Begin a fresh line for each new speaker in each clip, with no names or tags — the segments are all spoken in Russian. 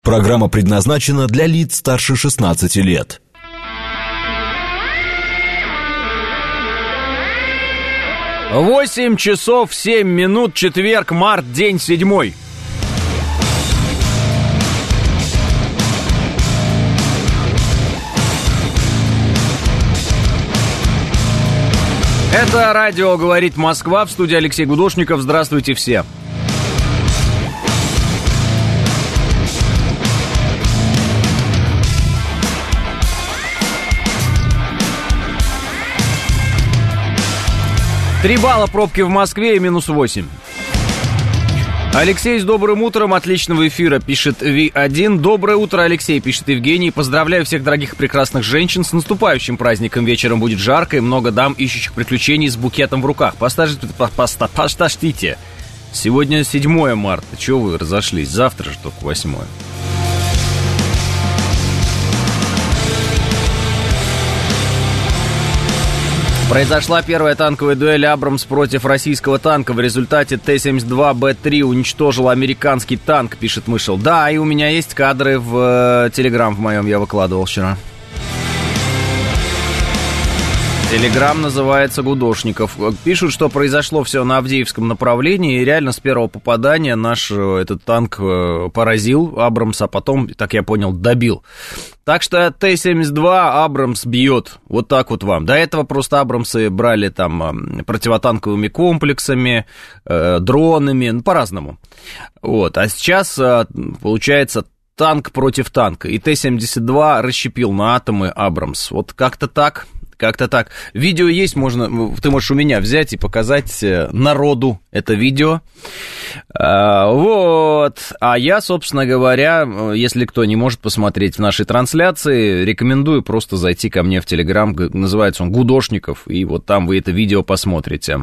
Программа предназначена для лиц старше 16 лет.
Восемь часов 7 минут, четверг, март, день 7. Это радио «Говорит Москва», в студии Алексей Гудошников. Здравствуйте все. Три балла пробки в Москве и минус 8. Алексей, с добрым утром, отличного эфира, пишет V1. Доброе утро, Алексей, пишет Евгений. Поздравляю всех дорогих и прекрасных женщин с наступающим праздником. Вечером будет жарко и много дам, ищущих приключений с букетом в руках. Подождите. Сегодня 7 марта. Чего вы разошлись? Завтра же только 8. Произошла первая танковая дуэль «Абрамс» против российского танка. В результате Т-72Б3 уничтожил американский танк, пишет Мышел. Да, и у меня есть кадры в Телеграм в моем, я выкладывал вчера. Телеграм называется «Гудошников». Пишут, что произошло все на Авдеевском направлении, и реально с первого попадания наш этот танк поразил «Абрамс», а потом, так я понял, добил. Так что Т-72 «Абрамс» бьет. Вот так вот вам. До этого просто «Абрамсы» брали там противотанковыми комплексами, дронами, ну, по-разному. Вот. А сейчас, получается, танк против танка. И Т-72 расщепил на атомы «Абрамс». Вот как-то так. Как-то так. Видео есть, ты можешь у меня взять и показать народу это видео. Вот. А я, собственно говоря, если кто не может посмотреть в нашей трансляции, рекомендую просто зайти ко мне в Телеграм. Называется он «Гудошников», и вот там вы это видео посмотрите.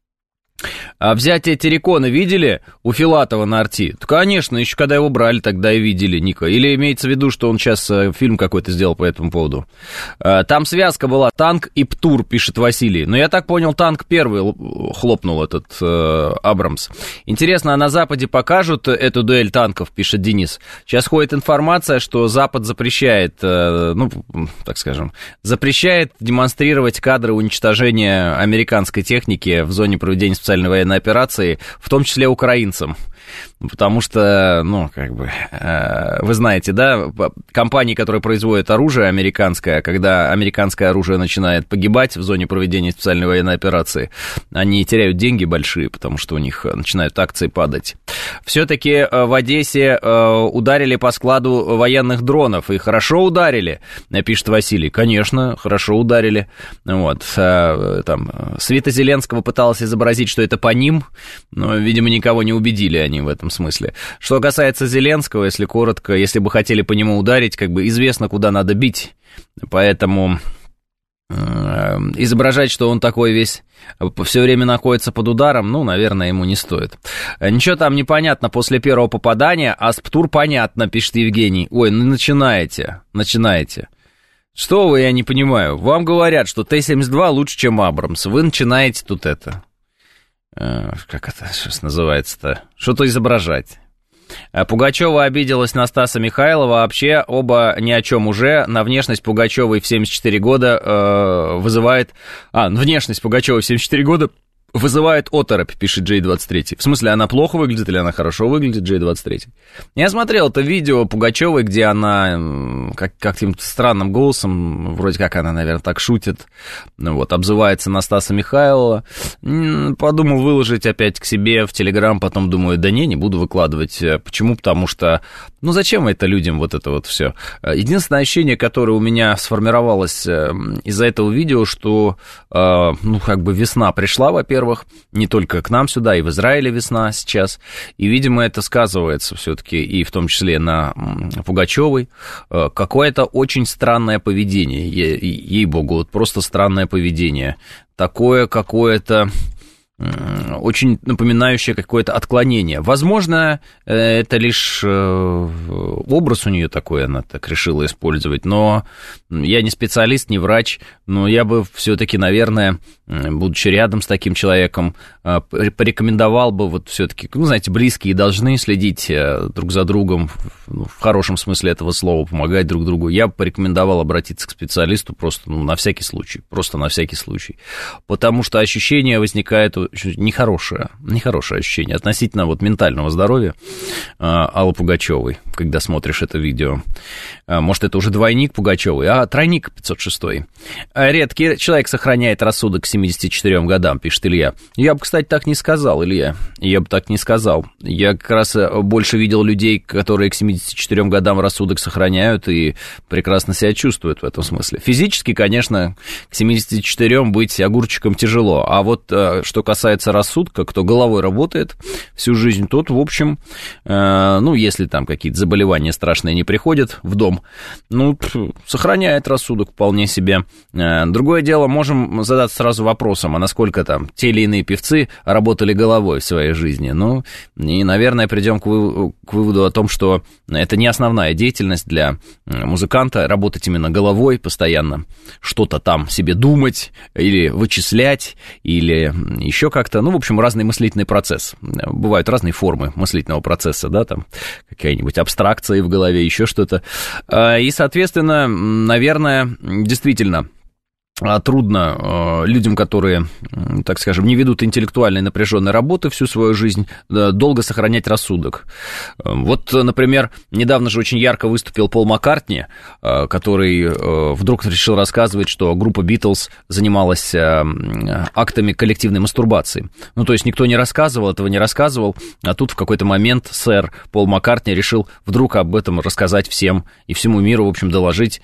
А взятие Террикона видели у Филатова на арти? Да, конечно, еще когда его брали, тогда и видели, Ника. Или имеется в виду, что он сейчас фильм какой-то сделал по этому поводу? Там связка была «Танк» и «Птур», пишет Василий. Но я так понял, танк первый хлопнул, этот «Абрамс». Интересно, а на Западе покажут эту дуэль танков, пишет Денис. Сейчас ходит информация, что Запад запрещает, так скажем, запрещает демонстрировать кадры уничтожения американской техники в зоне проведения специальной военной операции, в том числе украинцам. Потому что, вы знаете, да, компании, которые производят оружие американское, когда американское оружие начинает погибать в зоне проведения специальной военной операции, они теряют деньги большие, потому что у них начинают акции падать. Все-таки в Одессе ударили по складу военных дронов, и хорошо ударили, пишет Василий. Конечно, хорошо ударили. Вот. Там свита Зеленского пыталась изобразить, что это по ним, но, видимо, никого не убедили они в этом смысле. Что касается Зеленского, если коротко, если бы хотели по нему ударить, известно, куда надо бить. Поэтому изображать, что он такой весь все время находится под ударом, наверное, ему не стоит. Ничего там не понятно после первого попадания, а с «Птур» понятно, пишет Евгений. Ой, начинаете. Что вы, я не понимаю. Вам говорят, что Т-72 лучше, чем «Абрамс». Вы начинаете тут это... Как это сейчас называется-то? Что-то изображать. Пугачева обиделась на Стаса Михайлова. Вообще оба ни о чем уже. На внешность Пугачевой в 74 года вызывает... внешность Пугачевой в 74 года вызывает оторопь, пишет J23. В смысле, она плохо выглядит или она хорошо выглядит, J23? Я смотрел это видео Пугачевой, где она каким-то странным голосом, вроде как она, наверное, так шутит, обзывается на Стаса Михайлова. Подумал выложить опять к себе в Телеграм, потом думаю, не буду выкладывать. Почему? Потому что, зачем это людям вот это вот все? Единственное ощущение, которое у меня сформировалось из-за этого видео, что, весна пришла, во-первых, не только к нам сюда, и в Израиле весна сейчас, и, видимо, это сказывается все-таки и в том числе на Пугачевой. Какое-то очень странное поведение, ей-богу, просто странное поведение. Такое какое-то, очень напоминающее какое-то отклонение. Возможно, это лишь образ у нее такой, она так решила использовать, но я не специалист, не врач, но я бы все-таки, наверное, будучи рядом с таким человеком, порекомендовал бы вот все-таки, ну, знаете, близкие должны следить друг за другом, в хорошем смысле этого слова, помогать друг другу. Я бы порекомендовал обратиться к специалисту просто, ну, на всякий случай, потому что ощущение возникает нехорошее ощущение относительно вот ментального здоровья Аллы Пугачевой, когда смотришь это видео. Может, это уже двойник Пугачевой, а тройник 506-й. Редкий человек сохраняет рассудок к 74 годам, пишет Илья. Я бы, кстати, так не сказал, Илья. Я бы так не сказал. Я как раз больше видел людей, которые к 74 годам рассудок сохраняют и прекрасно себя чувствуют в этом смысле. Физически, конечно, к 74 быть огурчиком тяжело. А вот что касается рассудка, кто головой работает всю жизнь, тот, в общем, ну, если там какие-то заболевания страшные не приходят в дом, ну, сохраняет рассудок вполне себе. Другое дело, можем задаться сразу вопросом, а насколько там те или иные певцы работали головой в своей жизни. Ну, и, наверное, придем к выводу о том, что это не основная деятельность для музыканта, работать именно головой, постоянно что-то там себе думать или вычислять, или еще как-то, ну, в общем, разный мыслительный процесс. Бывают разные формы мыслительного процесса, да, там какие-нибудь абстракции в голове, еще что-то. И, соответственно, наверное, действительно трудно людям, которые, так скажем, не ведут интеллектуальной напряженной работы всю свою жизнь, долго сохранять рассудок. Вот, например, недавно же очень ярко выступил Пол Маккартни, который вдруг решил рассказывать, что группа Битлз занималась актами коллективной мастурбации. Ну, то есть никто не рассказывал, этого не рассказывал, а тут в какой-то момент сэр Пол Маккартни решил вдруг об этом рассказать всем и всему миру, в общем, доложить,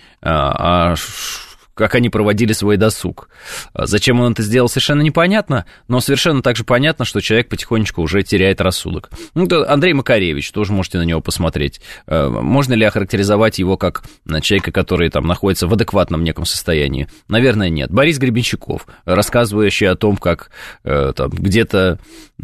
как они проводили свой досуг. Зачем он это сделал, совершенно непонятно, но совершенно также понятно, что человек потихонечку уже теряет рассудок. Ну, Андрей Макаревич, тоже можете на него посмотреть. Можно ли охарактеризовать его как человека, который там находится в адекватном неком состоянии? Наверное, нет. Борис Гребенщиков, рассказывающий о том, как там, где-то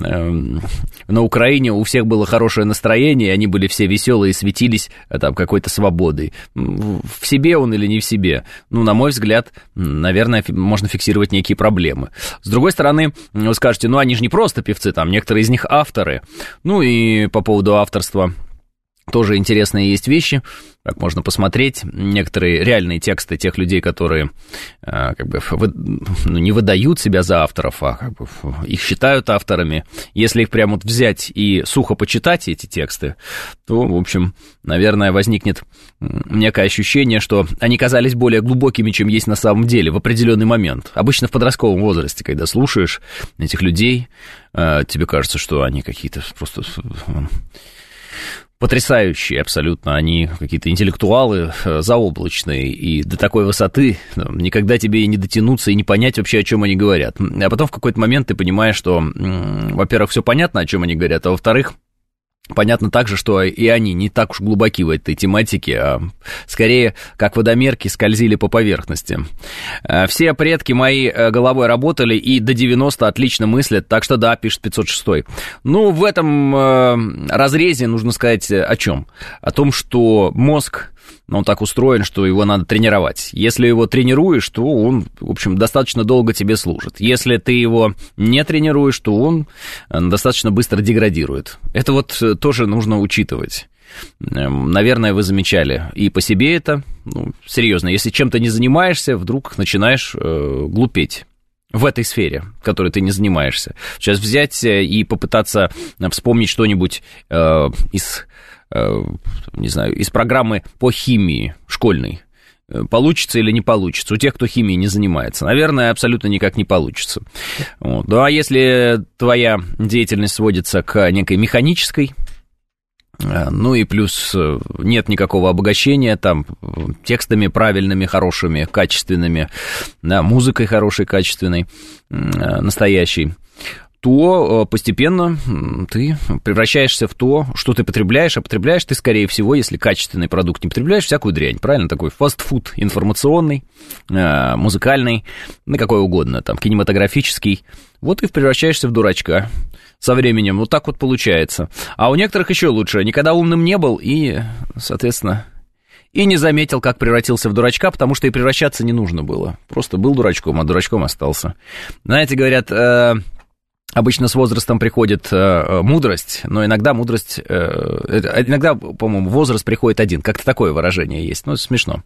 на Украине у всех было хорошее настроение, и они были все веселые и светились там какой-то свободой. В себе он или не в себе? Ну, на мой взгляд, наверное, можно фиксировать некие проблемы. С другой стороны, вы скажете, ну, они же не просто певцы, там, некоторые из них авторы. Ну, и по поводу авторства тоже интересные есть вещи, как можно посмотреть. Некоторые реальные тексты тех людей, которые как бы не выдают себя за авторов, а как бы их считают авторами. Если их прямо вот взять и сухо почитать эти тексты, то, в общем, наверное, возникнет некое ощущение, что они казались более глубокими, чем есть на самом деле в определенный момент. Обычно в подростковом возрасте, когда слушаешь этих людей, тебе кажется, что они какие-то просто потрясающие абсолютно, они какие-то интеллектуалы заоблачные, и до такой высоты никогда тебе и не дотянуться, и не понять вообще, о чем они говорят. А потом в какой-то момент ты понимаешь, что, во-первых, все понятно, о чем они говорят, а во-вторых, понятно также, что и они не так уж глубоки в этой тематике, а скорее, как водомерки, скользили по поверхности. Все предки мои головой работали и до 90 отлично мыслят, так что да, пишет 506. Ну, в этом разрезе нужно сказать о чем? О том, что мозг, он так устроен, что его надо тренировать. Если его тренируешь, то он, в общем, достаточно долго тебе служит. Если ты его не тренируешь, то он достаточно быстро деградирует. Это вот тоже нужно учитывать. Наверное, вы замечали и по себе это. Ну, серьезно, если чем-то не занимаешься, вдруг начинаешь глупеть в этой сфере, которой ты не занимаешься. Сейчас взять и попытаться вспомнить что-нибудь из программы по химии школьной. Получится или не получится? У тех, кто химией не занимается. Наверное, абсолютно никак не получится. Вот. Ну, а если твоя деятельность сводится к некой механической, ну и плюс нет никакого обогащения там текстами правильными, хорошими, качественными, да, музыкой хорошей, качественной, настоящей, то постепенно ты превращаешься в то, что ты потребляешь, а потребляешь ты, скорее всего, если качественный продукт не потребляешь, всякую дрянь, правильно? Такой фастфуд информационный, музыкальный, ну, какой угодно, там, кинематографический. Вот и превращаешься в дурачка со временем. Вот так вот получается. А у некоторых еще лучше. Никогда умным не был и, соответственно, и не заметил, как превратился в дурачка, потому что и превращаться не нужно было. Просто был дурачком, а дурачком остался. Знаете, говорят, обычно с возрастом приходит мудрость, но иногда мудрость... иногда, по-моему, возраст приходит один. Как-то такое выражение есть. Ну, смешно.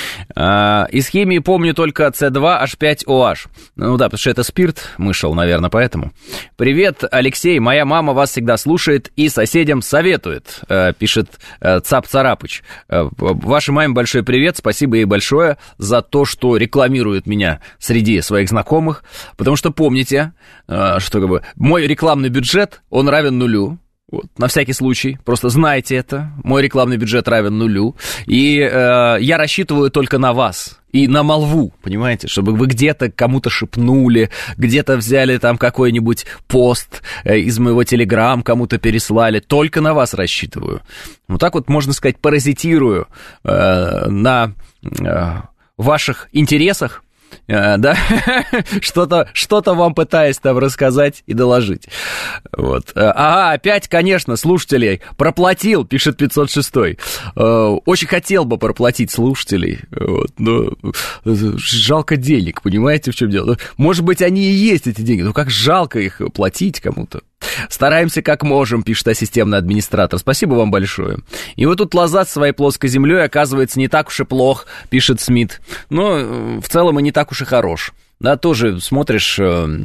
Из химии помню только C2H5OH. Ну да, потому что это спирт мышел, наверное, поэтому. Привет, Алексей. Моя мама вас всегда слушает и соседям советует, пишет Цап Царапыч. Вашей маме большой привет. Спасибо ей большое за то, что рекламирует меня среди своих знакомых. Потому что помните, что мой рекламный бюджет, он равен нулю. Вот, на всякий случай, просто знайте это. Мой рекламный бюджет равен нулю. И я рассчитываю только на вас и на молву, понимаете, чтобы вы где-то кому-то шепнули, где-то взяли там какой-нибудь пост из моего телеграм, кому-то переслали. Только на вас рассчитываю. Вот так вот, можно сказать, паразитирую на ваших интересах. Да, что-то вам пытаюсь там рассказать и доложить. Вот. Ага, опять, конечно, слушателей проплатил, пишет 506. Очень хотел бы проплатить слушателей, вот, но жалко денег, понимаете, в чем дело? Может быть, они и есть, эти деньги, но как жалко их платить кому-то. Стараемся как можем, пишет ассистентный администратор. Спасибо вам большое. И вот тут лазать своей плоской землей, оказывается, не так уж и плох, пишет Смит. Но в целом и не так уж и хорош. Да, тоже смотришь...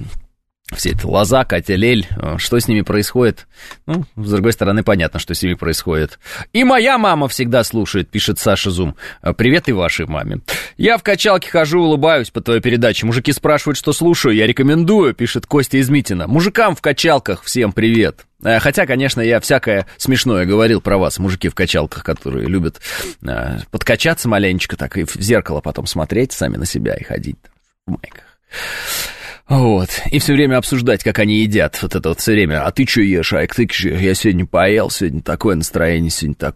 Все это лоза, Катя, Лель, что с ними происходит? Ну, с другой стороны, понятно, что с ними происходит. И моя мама всегда слушает, пишет Саша Зум. Привет и вашей маме. Я в качалке хожу, улыбаюсь по твоей передаче. Мужики спрашивают, что слушаю, я рекомендую, пишет Костя из Митина. Мужикам в качалках всем привет. Хотя, конечно, я всякое смешное говорил про вас, мужики в качалках, которые любят подкачаться маленечко, так и в зеркало потом смотреть сами на себя и ходить в майках. Вот, и все время обсуждать, как они едят, вот это вот все время, а ты что ешь, Айк, ты что, я сегодня поел, сегодня такое настроение,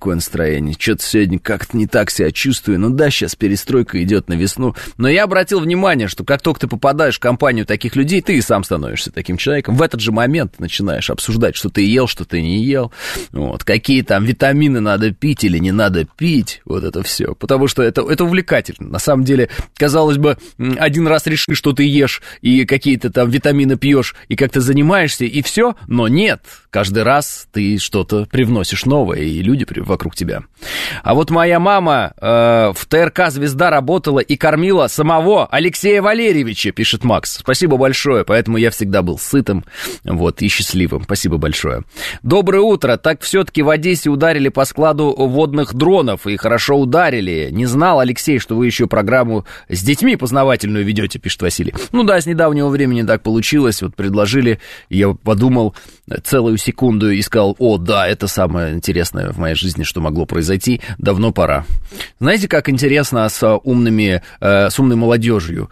что-то сегодня как-то не так себя чувствую, ну да, сейчас перестройка идет на весну, но я обратил внимание, что как только ты попадаешь в компанию таких людей, ты и сам становишься таким человеком, в этот же момент начинаешь обсуждать, что ты ел, что ты не ел, вот, какие там витамины надо пить или не надо пить, вот это все, потому что это увлекательно, на самом деле, казалось бы, один раз реши, что ты ешь, и какие-то там витамины пьешь и как-то занимаешься, и все, но нет, каждый раз ты что-то привносишь новое, и люди вокруг тебя. А вот моя мама в ТРК «Звезда» работала и кормила самого Алексея Валерьевича, пишет Макс. Спасибо большое, поэтому я всегда был сытым, вот, и счастливым. Спасибо большое. Доброе утро. Так все-таки в Одессе ударили по складу водных дронов, и хорошо ударили. Не знал, Алексей, что вы еще программу с детьми познавательную ведете, пишет Василий. Ну да, с недавнего времени так получилось, вот предложили, и я подумал целую секунду и сказал, о, да, это самое интересное в моей жизни, что могло произойти, давно пора. Знаете, как интересно с умной молодежью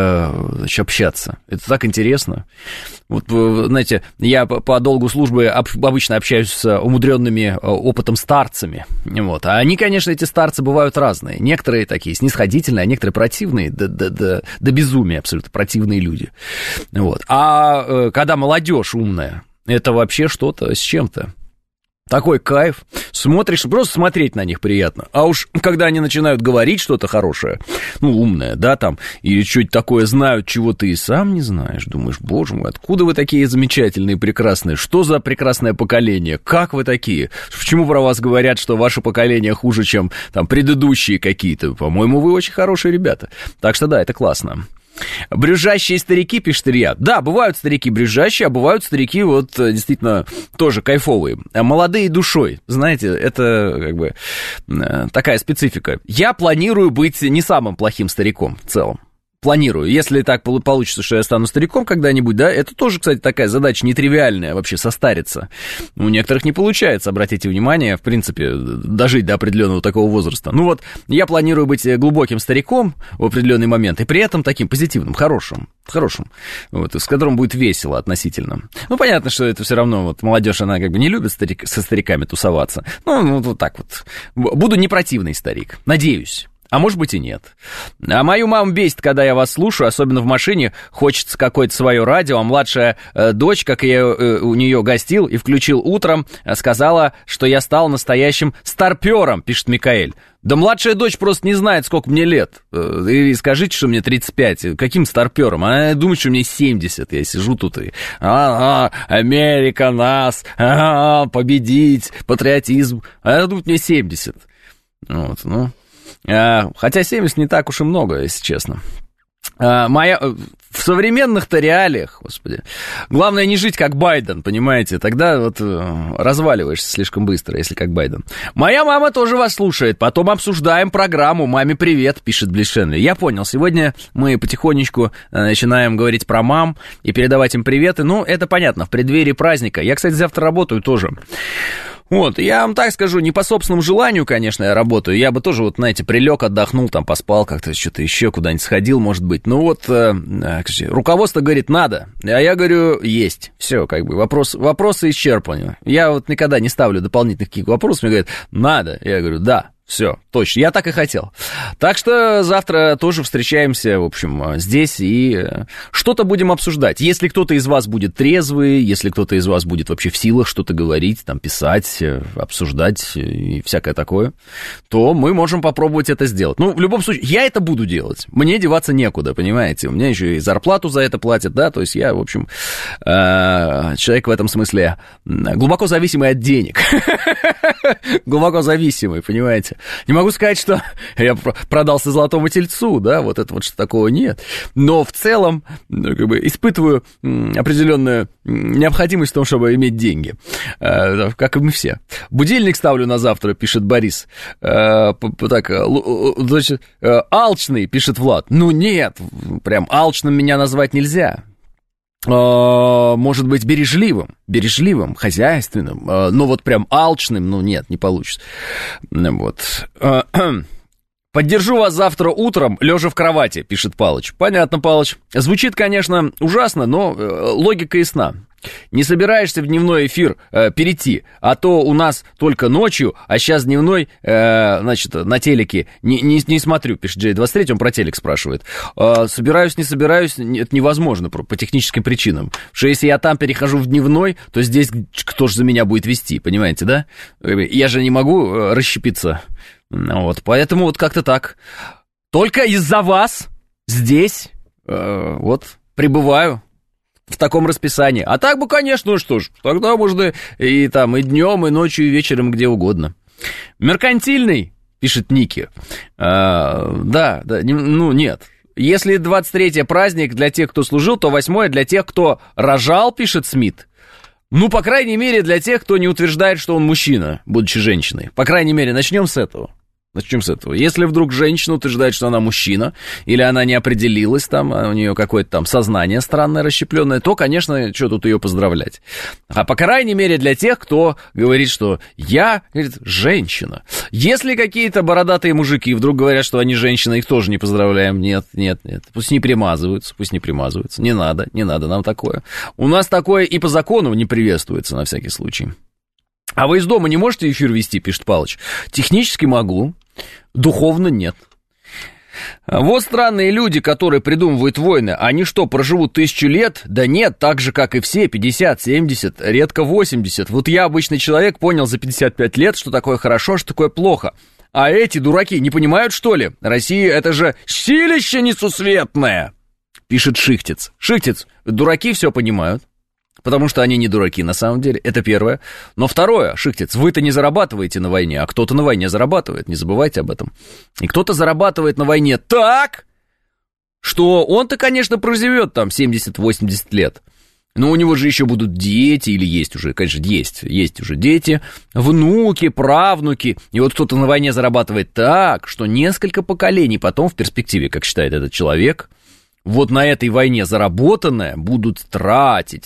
общаться? Это так интересно. Вот, знаете, я по долгу службы обычно общаюсь с умудренными опытом старцами, вот, а они, конечно, эти старцы бывают разные, некоторые такие снисходительные, а некоторые противные, до безумия абсолютно противные люди, вот, а когда молодежь умная, это вообще что-то с чем-то. Такой кайф. Смотришь, просто смотреть на них приятно. А уж когда они начинают говорить что-то хорошее, ну, умное, да, там, или что-то такое знают, чего ты и сам не знаешь, думаешь, боже мой, откуда вы такие замечательные, прекрасные? Что за прекрасное поколение? Как вы такие? Почему про вас говорят, что ваше поколение хуже, чем там предыдущие какие-то? По-моему, вы очень хорошие ребята. Так что да, это классно. Брюзжащие старики, пишет Илья. Да, бывают старики брюзжащие, а бывают старики вот действительно тоже кайфовые. Молодые душой, знаете, это как бы такая специфика. Я планирую быть не самым плохим стариком в целом. планирую. Если так получится, что я стану стариком когда-нибудь, да, это тоже, кстати, такая задача нетривиальная, вообще состариться. У некоторых не получается, обратите внимание, в принципе, дожить до определенного такого возраста. Ну вот, я планирую быть глубоким стариком в определенный момент, и при этом таким позитивным, хорошим, вот, с которым будет весело относительно. Ну, понятно, что это все равно, вот, молодежь, она как бы не любит со стариками тусоваться. Ну, вот так вот. Буду не противный старик, надеюсь. А может быть и нет. А мою маму бесит, когда я вас слушаю, особенно в машине, хочется какое-то свое радио, а младшая дочь, как я у нее гостил и включил утром, сказала, что я стал настоящим старпёром, пишет Микаэль. Да младшая дочь просто не знает, сколько мне лет. И скажите, что мне 35. Каким старпёром? Она думает, что мне 70. Я сижу тут и... Америка, нас, победить, патриотизм. А она думает, мне 70. Вот, ну... Хотя 70 не так уж и много, если честно. В современных-то реалиях, господи, главное не жить как Байден, понимаете, тогда вот разваливаешься слишком быстро, если как Байден. Моя мама тоже вас слушает, потом обсуждаем программу, маме привет, пишет Блишенли. Я понял, сегодня мы потихонечку начинаем говорить про мам и передавать им приветы, ну, это понятно, в преддверии праздника. Я, кстати, завтра работаю тоже. Вот, я вам так скажу, не по собственному желанию, конечно, я работаю, я бы тоже, вот, знаете, прилег, отдохнул, там, поспал как-то, что-то еще куда-нибудь сходил, может быть, ну вот, руководство говорит, надо, а я говорю, есть, все, как бы, вопросы исчерпаны, я вот никогда не ставлю дополнительных каких-то вопросов, мне говорят, надо, я говорю, да. Все, точно, я так и хотел. Так что завтра тоже встречаемся, в общем, здесь и что-то будем обсуждать. Если кто-то из вас будет трезвый, если кто-то из вас будет вообще в силах что-то говорить, там, писать, обсуждать и всякое такое, то мы можем попробовать это сделать. Ну, в любом случае, я это буду делать. Мне деваться некуда, понимаете? У меня еще и зарплату за это платят, да, то есть я, в общем, человек в этом смысле глубоко зависимый от денег. Глубоко зависимый, понимаете? Не могу сказать, что я продался золотому тельцу, да, вот это вот что такого нет. Но в целом, как бы, испытываю определенную необходимость в том, чтобы иметь деньги, как и мы все. Будильник ставлю на завтра, пишет Борис. Так, значит, алчный, пишет Влад. Ну нет, прям алчным меня назвать нельзя. Может быть, бережливым, хозяйственным, но вот прям алчным, ну нет, не получится. Вот. Поддержу вас завтра утром, лежа в кровати, пишет Палыч. Понятно, Палыч. Звучит, конечно, ужасно, но логика ясна. Не собираешься в дневной эфир перейти, а то у нас только ночью, а сейчас дневной, значит, на телеке не смотрю, пишет J23, он про телек спрашивает. Собираюсь, не собираюсь, это невозможно по техническим причинам. Потому что если я там перехожу в дневной, то здесь кто же за меня будет вести, понимаете, да? Я же не могу расщепиться. Вот, поэтому вот как-то так. Только из-за вас здесь вот пребываю в таком расписании. А так бы, конечно, ну что ж, тогда можно и там и днем, и ночью, и вечером, где угодно. Меркантильный, пишет Ники. Да, ну нет. Если 23-е праздник для тех, кто служил, то 8-е для тех, кто рожал, пишет Смит. Ну, по крайней мере, для тех, кто не утверждает, что он мужчина, будучи женщиной. По крайней мере, начнем с этого. Если вдруг женщина утверждает, что она мужчина, или она не определилась там, а у нее какое-то там сознание странное, расщепленное, то, конечно, что тут ее поздравлять. А по крайней мере для тех, кто говорит, что я, говорит, женщина. Если какие-то бородатые мужики вдруг говорят, что они женщины, их тоже не поздравляем. Нет. Пусть не примазываются. Не надо нам такое. У нас такое и по закону не приветствуется на всякий случай. А вы из дома не можете эфир вести, пишет Палыч? Технически могу, духовно нет. Вот странные люди, которые придумывают войны. Они что, проживут 1000 лет? Да нет, так же, как и все, 50, 70, редко 80. Вот я, обычный человек, понял за 55 лет, что такое хорошо, что такое плохо. А эти дураки не понимают, что ли? Россия — это же силище несусветное, пишет Шихтец. Шихтец, дураки все понимают. Потому что они не дураки, на самом деле, это первое. Но второе, Шихтец, вы-то не зарабатываете на войне, а кто-то на войне зарабатывает, не забывайте об этом. И кто-то зарабатывает на войне так, что он-то, конечно, проживет там 70-80 лет. Но у него же еще будут дети, или есть уже, конечно, есть уже дети, внуки, правнуки. И вот кто-то на войне зарабатывает так, что несколько поколений потом в перспективе, как считает этот человек, вот на этой войне заработанное будут тратить,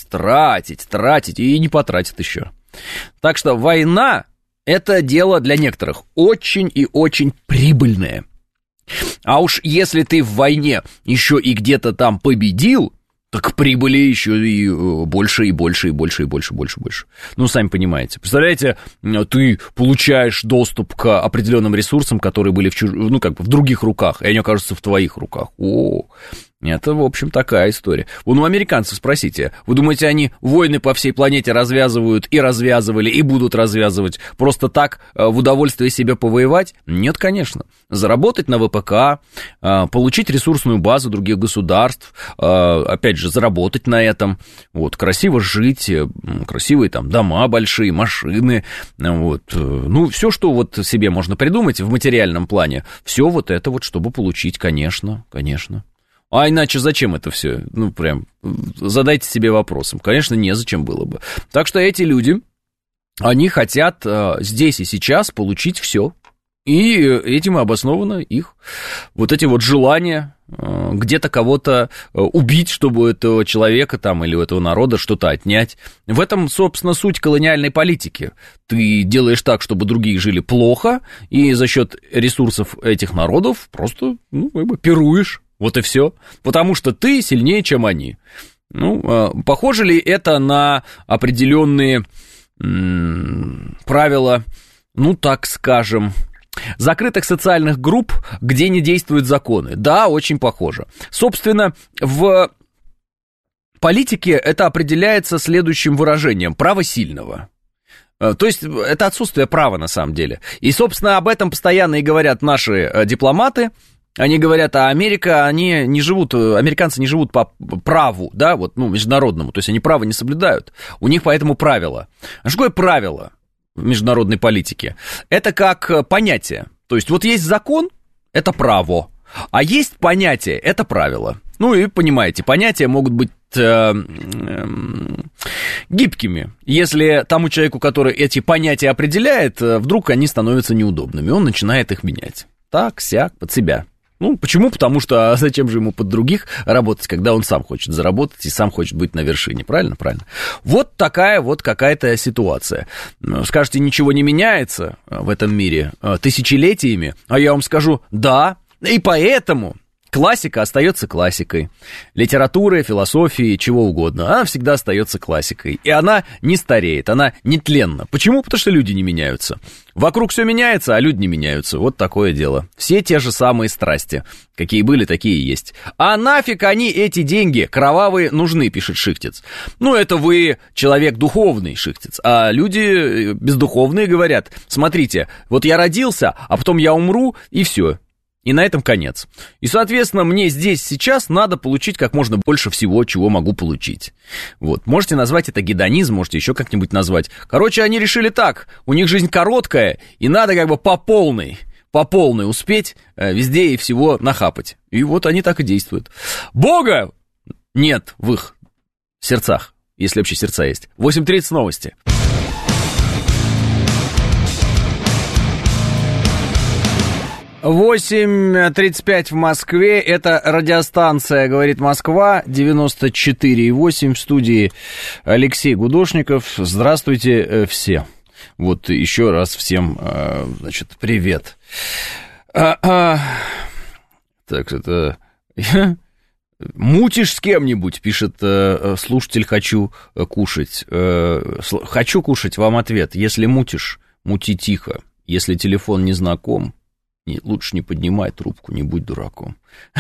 и не потратят еще. Так что война – это дело для некоторых очень и очень прибыльное. А уж если ты в войне еще и где-то там победил, так прибыли еще и больше. Ну, сами понимаете. Представляете, ты получаешь доступ к определенным ресурсам, которые были в других руках, и они окажутся в твоих руках. Это, в общем, такая история. Вон у американцев спросите, вы думаете, они войны по всей планете развязывают и развязывали, и будут развязывать просто так, в удовольствие себе повоевать? Нет, конечно. Заработать на ВПК, получить ресурсную базу других государств, опять же, заработать на этом, вот, красиво жить, красивые там дома большие, машины, вот, ну, все, что вот себе можно придумать в материальном плане, все вот это вот, чтобы получить, конечно. А иначе зачем это все? Ну, прям, задайте себе вопросом. Конечно, незачем было бы. Так что эти люди, они хотят здесь и сейчас получить все. И этим и обосновано их вот эти вот желания где-то кого-то убить, чтобы у этого человека там или у этого народа что-то отнять. В этом, собственно, суть колониальной политики. Ты делаешь так, чтобы другие жили плохо, и за счет ресурсов этих народов просто, пируешь. Вот и все. Потому что ты сильнее, чем они. Ну, похоже ли это на определенные правила, так скажем, закрытых социальных групп, где не действуют законы? Да, очень похоже. Собственно, в политике это определяется следующим выражением: право сильного. То есть это отсутствие права на самом деле. И, собственно, об этом постоянно и говорят наши дипломаты. Они говорят, американцы не живут по праву, да, международному, то есть они право не соблюдают. У них поэтому правило. А что такое правило в международной политике? Это как понятие. То есть вот есть закон, это право, а есть понятие, это правило. Ну и понимаете, понятия могут быть гибкими. Если тому человеку, который эти понятия определяет, вдруг они становятся неудобными, он начинает их менять. Так, сяк, под себя. Почему? Потому что зачем же ему под других работать, когда он сам хочет заработать и сам хочет быть на вершине, правильно? Правильно. Вот такая вот какая-то ситуация. Скажете, ничего не меняется в этом мире тысячелетиями, а я вам скажу, да, и поэтому классика остается классикой. Литература, философия, чего угодно, она всегда остается классикой. И она не стареет, она нетленна. Почему? Потому что люди не меняются. Вокруг все меняется, а люди не меняются. Вот такое дело. Все те же самые страсти. Какие были, такие и есть. А нафиг они, эти деньги кровавые, нужны, пишет Шихтец. Это вы человек духовный, Шихтец. А люди бездуховные говорят: смотрите, вот я родился, а потом я умру, и все. И на этом конец. И, соответственно, мне здесь сейчас надо получить как можно больше всего, чего могу получить. Вот. Можете назвать это гедонизм, можете еще как-нибудь назвать. Короче, они решили так. У них жизнь короткая, и надо как бы по полной успеть везде и всего нахапать. И вот они так и действуют. Бога нет в их сердцах, если вообще сердца есть. 8:30 новости. 8:35 в Москве. Это радиостанция «Говорит Москва», 94,8. В студии Алексей Гудошников. Здравствуйте все. Вот еще раз всем, привет. Так, это... Мутишь с кем-нибудь, пишет слушатель «Хочу кушать». «Хочу кушать» вам ответ. Если мутишь, мути тихо. Если телефон не знаком, лучше не поднимай трубку, не будь дураком.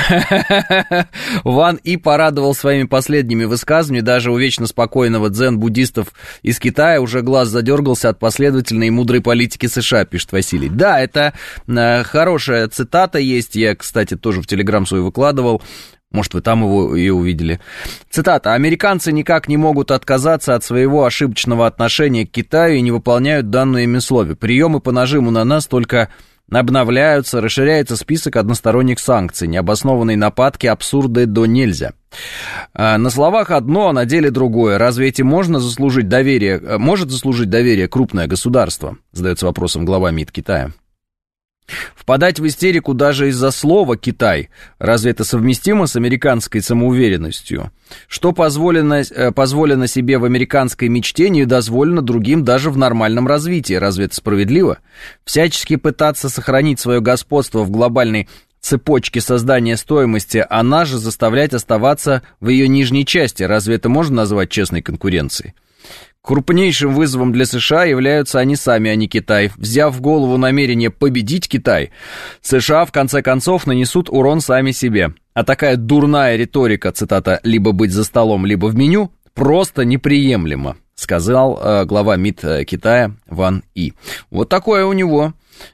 Ван И порадовал своими последними высказываниями. Даже у вечно спокойного дзен-буддистов из Китая уже глаз задергался от последовательной и мудрой политики США, пишет Василий. Да, это хорошая цитата есть. Я, кстати, тоже в Телеграм свой выкладывал. Может, вы там ее увидели. Цитата. «Американцы никак не могут отказаться от своего ошибочного отношения к Китаю и не выполняют данное ими условие. Приемы по нажиму на нас только обновляются, расширяется список односторонних санкций, необоснованные нападки, абсурды до нельзя». На словах одно, а на деле другое. Разве этим может заслужить доверие крупное государство? Задается вопросом глава МИД Китая. Впадать в истерику даже из-за слова «Китай». Разве это совместимо с американской самоуверенностью? Что позволено себе в американской мечте, не дозволено другим даже в нормальном развитии. Разве это справедливо? Всячески пытаться сохранить свое господство в глобальной цепочке создания стоимости, а нас же заставлять оставаться в ее нижней части. Разве это можно назвать честной конкуренцией? Крупнейшим вызовом для США являются они сами, а не Китай. Взяв в голову намерение победить Китай, США в конце концов нанесут урон сами себе. А такая дурная риторика, цитата, «либо быть за столом, либо в меню», просто неприемлема, сказал глава МИД Китая Ван И. Вот такой у него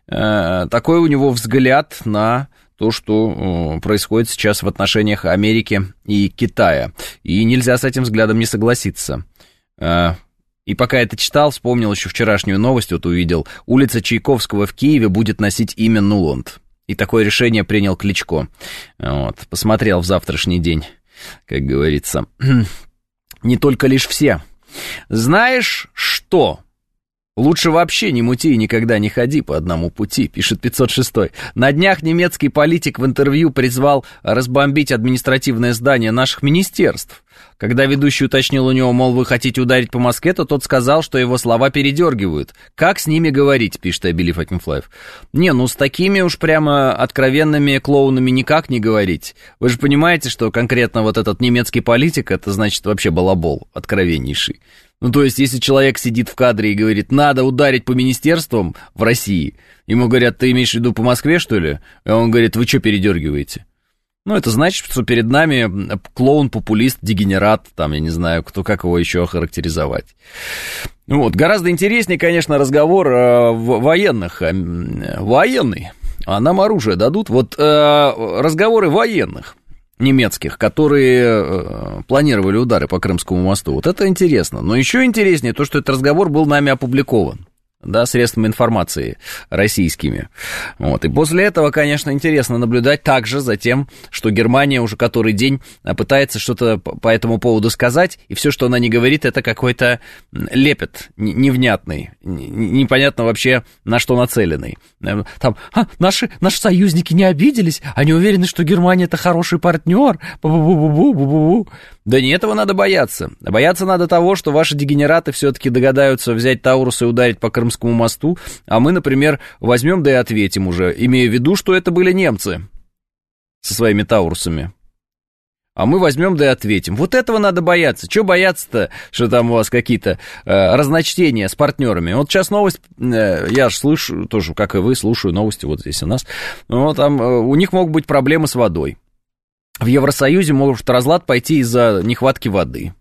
взгляд на то, что происходит сейчас в отношениях Америки и Китая. И нельзя с этим взглядом не согласиться. И пока это читал, вспомнил еще вчерашнюю новость, вот увидел. Улица Чайковского в Киеве будет носить имя Нуланд. И такое решение принял Кличко. Вот, посмотрел в завтрашний день, как говорится. Не только лишь все. Знаешь что? Лучше вообще не мути и никогда не ходи по одному пути, пишет 506. На днях немецкий политик в интервью призвал разбомбить административное здание наших министерств. Когда ведущий уточнил у него, мол, вы хотите ударить по Москве, то тот сказал, что его слова передергивают. Как с ними говорить, пишет Абилив Акинфлаев. Не, ну с такими уж прямо откровенными клоунами никак не говорить. Вы же понимаете, что конкретно вот этот немецкий политик, это значит вообще балабол откровеннейший. Ну, то есть, если человек сидит в кадре и говорит, надо ударить по министерствам в России, ему говорят, ты имеешь в виду по Москве, что ли? И он говорит, вы что передергиваете? Ну, это значит, что перед нами клоун, популист, дегенерат, там, я не знаю, как его еще охарактеризовать. Вот, гораздо интереснее, конечно, разговор военных. Военный, а нам оружие дадут? Вот разговоры военных немецких, которые планировали удары по Крымскому мосту. Вот это интересно. Но еще интереснее то, что этот разговор был нами опубликован. Да, средствами информации российскими. Вот. И после этого, конечно, интересно наблюдать также за тем, что Германия уже который день пытается что-то по этому поводу сказать, и все, что она не говорит, это какой-то лепет невнятный, непонятно вообще на что нацеленный. Там, наши союзники не обиделись, они уверены, что Германия это хороший партнер. Бу-бу-бу-бу-бу-бу-бу. Да не этого надо бояться. Бояться надо того, что ваши дегенераты все-таки догадаются взять Таурус и ударить по Крымскому мосту, а мы, например, возьмем да и ответим уже, имея в виду, что это были немцы со своими Таурусами. А мы возьмем да и ответим. Вот этого надо бояться. Чего бояться-то, что там у вас какие-то разночтения с партнерами? Вот сейчас новость, я же слышу, тоже, как и вы, слушаю новости вот здесь у нас. Ну, там у них могут быть проблемы с водой. В Евросоюзе может разлад пойти из-за нехватки воды.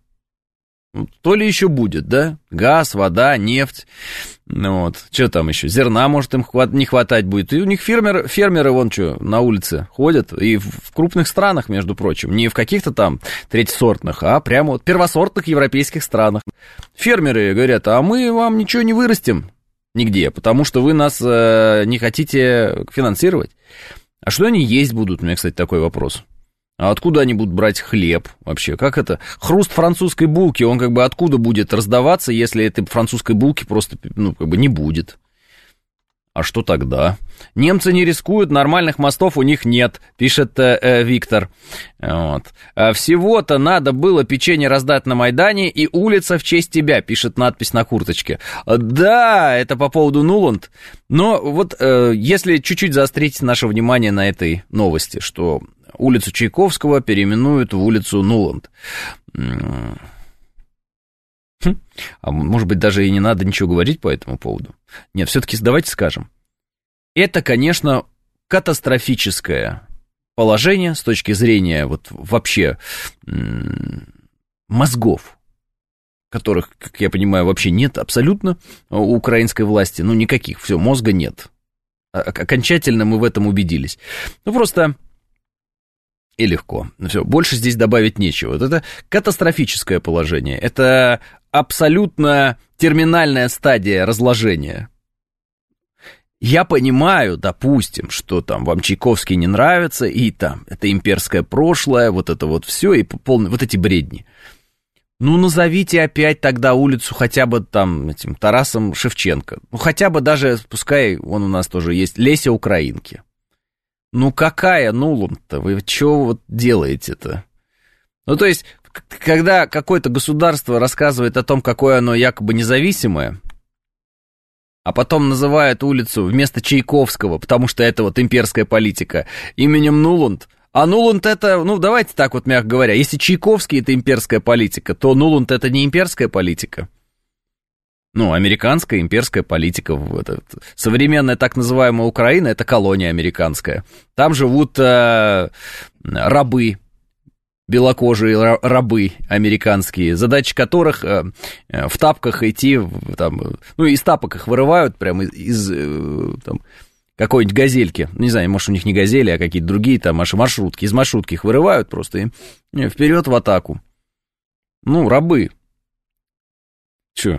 То ли еще будет, да? Газ, вода, нефть. Ну вот. Что там еще? Зерна, может, им не хватать будет. И у них фермеры вон что, на улице ходят. И в крупных странах, между прочим. Не в каких-то там третьесортных, а прямо вот первосортных европейских странах. Фермеры говорят, а мы вам ничего не вырастим нигде, потому что вы нас не хотите финансировать. А что они есть будут? У меня, кстати, такой вопрос. А откуда они будут брать хлеб вообще? Как это? Хруст французской булки, он как бы откуда будет раздаваться, если этой французской булки просто, ну, как бы не будет? А что тогда? Немцы не рискуют, нормальных мостов у них нет, пишет Виктор. Вот. Всего-то надо было печенье раздать на Майдане, и улица в честь тебя, пишет надпись на курточке. Да, это по поводу Нуланд. Но вот если чуть-чуть заострить наше внимание на этой новости, что улицу Чайковского переименуют в улицу Нуланд. А может быть, даже и не надо ничего говорить по этому поводу? Нет, все-таки давайте скажем. Это, конечно, катастрофическое положение с точки зрения вот вообще мозгов, которых, как я понимаю, вообще нет абсолютно у украинской власти. Ну, никаких, все, мозга нет. Окончательно мы в этом убедились. Ну, просто... И легко. Все, больше здесь добавить нечего. Вот это катастрофическое положение. Это абсолютно терминальная стадия разложения. Я понимаю, допустим, что там вам Чайковский не нравится, и там это имперское прошлое, вот это вот все, и вот эти бредни. Ну, назовите опять тогда улицу хотя бы там этим Тарасом Шевченко. Ну, хотя бы даже, пускай он у нас тоже есть, Леся Украинки. Ну, какая Нуланд-то? Вы чего вот делаете-то? Ну, то есть, когда какое-то государство рассказывает о том, какое оно якобы независимое, а потом называет улицу вместо Чайковского, потому что это вот имперская политика, именем Нуланд. А Нуланд это, ну, давайте так вот, мягко говоря, если Чайковский это имперская политика, то Нуланд это не имперская политика. Ну, американская имперская политика. Современная так называемая Украина это колония американская. Там живут рабы, белокожие рабы американские, задача которых в тапках идти, там, ну, из тапок их вырывают прямо из там, какой-нибудь газельки, не знаю, может, у них не газели, а какие-то другие там маршрутки, из маршрутки их вырывают просто и вперед в атаку. Ну, рабы. Чё?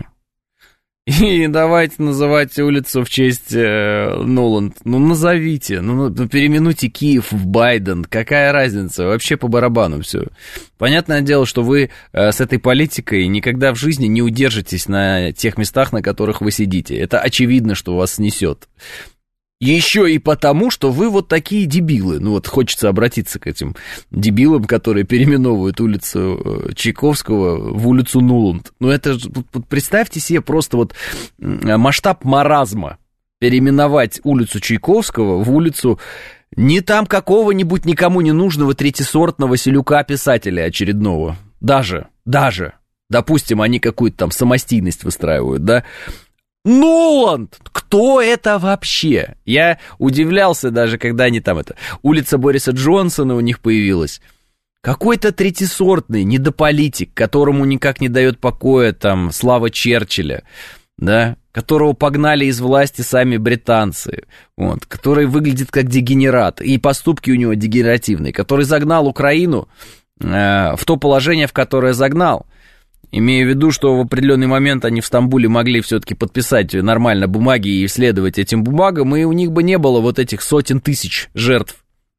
И давайте называть улицу в честь Нуланд. Ну, назовите, ну, переименуйте Киев в Байден. Какая разница? Вообще по барабану все. Понятное дело, что вы с этой политикой никогда в жизни не удержитесь на тех местах, на которых вы сидите. Это очевидно, что вас снесет. Еще и потому, что вы вот такие дебилы. Ну вот хочется обратиться к этим дебилам, которые переименовывают улицу Чайковского в улицу Нуланд. Ну это же, представьте себе просто вот масштаб маразма. Переименовать улицу Чайковского в улицу не там какого-нибудь никому не нужного третьесортного селюка-писателя очередного. Даже, допустим, они какую-то там самостийность выстраивают, да? Нуланд! Кто это вообще? Я удивлялся даже, когда они там улица Бориса Джонсона у них появилась. Какой-то третьесортный недополитик, которому никак не дает покоя там слава Черчилля, да, которого погнали из власти сами британцы, вот, который выглядит как дегенерат, и поступки у него дегенеративные, который загнал Украину в то положение, в которое загнал. Имея в виду, что в определенный момент они в Стамбуле могли все-таки подписать нормально бумаги и следовать этим бумагам, и у них бы не было вот этих сотен тысяч жертв.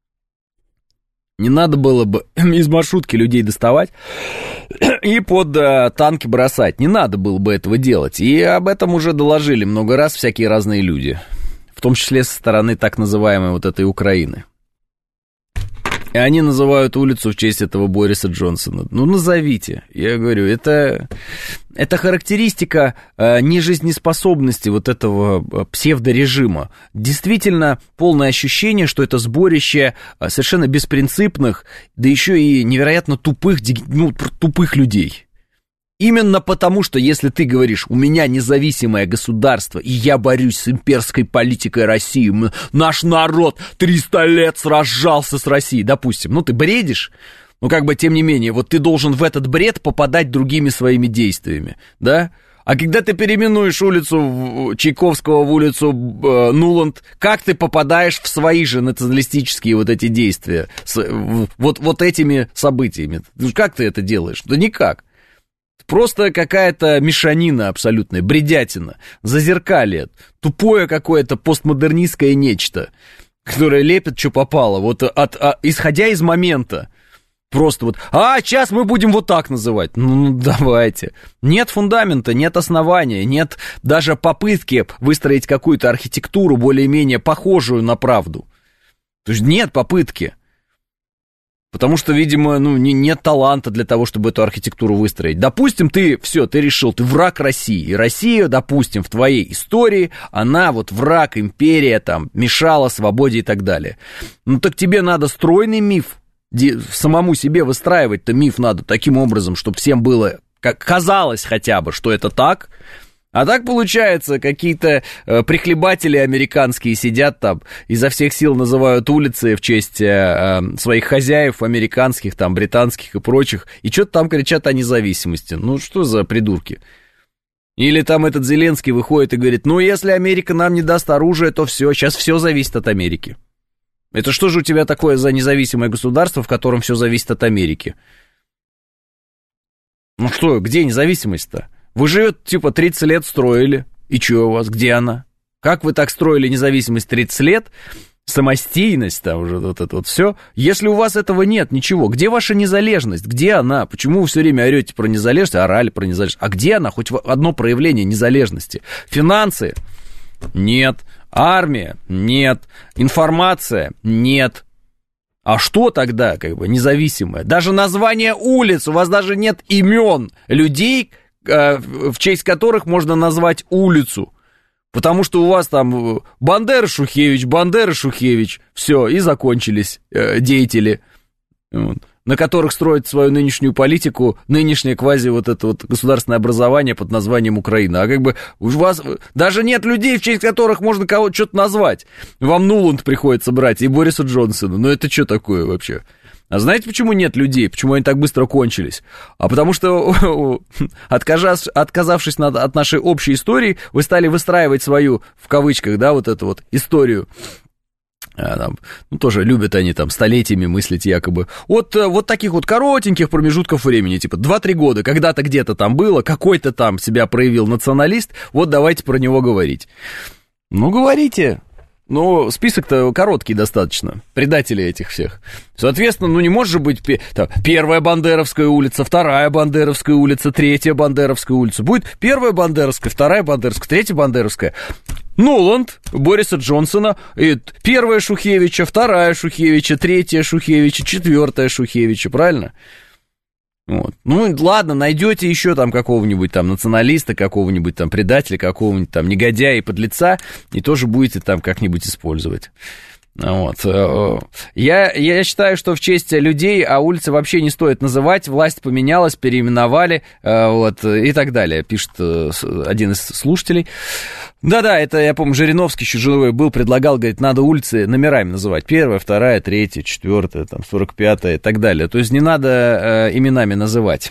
Не надо было бы из маршрутки людей доставать и под танки бросать. Не надо было бы этого делать. И об этом уже доложили много раз всякие разные люди, в том числе со стороны так называемой вот этой Украины. И они называют улицу в честь этого Бориса Джонсона. Ну, назовите. Я говорю, это характеристика нежизнеспособности вот этого псевдорежима. Действительно, полное ощущение, что это сборище совершенно беспринципных, да еще и невероятно тупых людей. Именно потому, что если ты говоришь, у меня независимое государство, и я борюсь с имперской политикой России, наш народ 300 лет сражался с Россией, допустим, ну ты бредишь, но как бы тем не менее, вот ты должен в этот бред попадать другими своими действиями, да? А когда ты переименуешь улицу Чайковского в улицу Нуланд, как ты попадаешь в свои же националистические вот эти действия, вот этими событиями? Как ты это делаешь? Да никак. Просто какая-то мешанина абсолютная, бредятина, зазеркалье, тупое какое-то постмодернистское нечто, которое лепит, что попало, вот исходя из момента. Просто вот, сейчас мы будем вот так называть. Ну, давайте. Нет фундамента, нет основания, нет даже попытки выстроить какую-то архитектуру более-менее похожую на правду. То есть нет попытки. Потому что, видимо, нет таланта для того, чтобы эту архитектуру выстроить. Допустим, ты решил, ты враг России. И Россия, допустим, в твоей истории, она вот враг, империя, там, мешала свободе и так далее. Ну, так тебе надо стройный миф, самому себе выстраивать-то миф надо таким образом, чтобы всем было, как казалось хотя бы, что это так. А так, получается, какие-то прихлебатели американские сидят там, изо всех сил называют улицы в честь своих хозяев, американских, там, британских и прочих, и что-то там кричат о независимости. Ну, что за придурки? Или там этот Зеленский выходит и говорит, ну, если Америка нам не даст оружие, то все, сейчас все зависит от Америки. Это что же у тебя такое за независимое государство, в котором все зависит от Америки? Ну что, где независимость-то? Вы же ее, 30 лет строили, и что у вас, где она? Как вы так строили независимость 30 лет, самостийность, там уже вот это вот все. Если у вас этого нет, ничего, где ваша незалежность, где она? Почему вы все время орете про незалежность, орали про незалежность? А где она? Хоть одно проявление незалежности. Финансы? Нет. Армия? Нет. Информация? Нет. А что тогда, как бы, независимое? Даже название улиц, у вас даже нет имен людей, в честь которых можно назвать улицу. Потому что у вас там Бандера-Шухевич, все, и закончились деятели, на которых строит свою нынешнюю политику, нынешнее квази вот это вот государственное образование под названием Украина. А как бы у вас даже нет людей, в честь которых можно кого-то что-то назвать. Вам Нуланд приходится брать и Бориса Джонсона. Ну это что такое вообще? А знаете, почему нет людей? Почему они так быстро кончились? А потому что, отказавшись от нашей общей истории, вы стали выстраивать свою, в кавычках, да, вот эту вот историю. Там, ну, тоже любят они там столетиями мыслить якобы. Вот таких вот коротеньких промежутков времени, типа 2-3 года, когда-то где-то там было, какой-то там себя проявил националист, вот давайте про него говорить. Ну, говорите. Но список-то короткий достаточно, предателей этих всех. Соответственно, ну не может же быть первая Бандеровская улица, вторая Бандеровская улица, третья Бандеровская улица. Будет первая Бандеровская, вторая Бандеровская, третья Бандеровская. Нуланд, Бориса Джонсона, и первая Шухевича, вторая Шухевича, третья Шухевича, четвертая Шухевича, правильно? Вот. Ну, ладно, найдете еще там какого-нибудь там националиста, какого-нибудь там предателя, какого-нибудь там негодяя и подлеца, и тоже будете там как-нибудь использовать. Вот. Я считаю, что в честь людей, а улицы вообще не стоит называть, власть поменялась, переименовали, вот, и так далее, пишет один из слушателей. Да-да, это, я помню, Жириновский еще живой был, предлагал, говорит, надо улицы номерами называть, 1, 2, 3, 4, там, 45 и так далее, то есть не надо именами называть.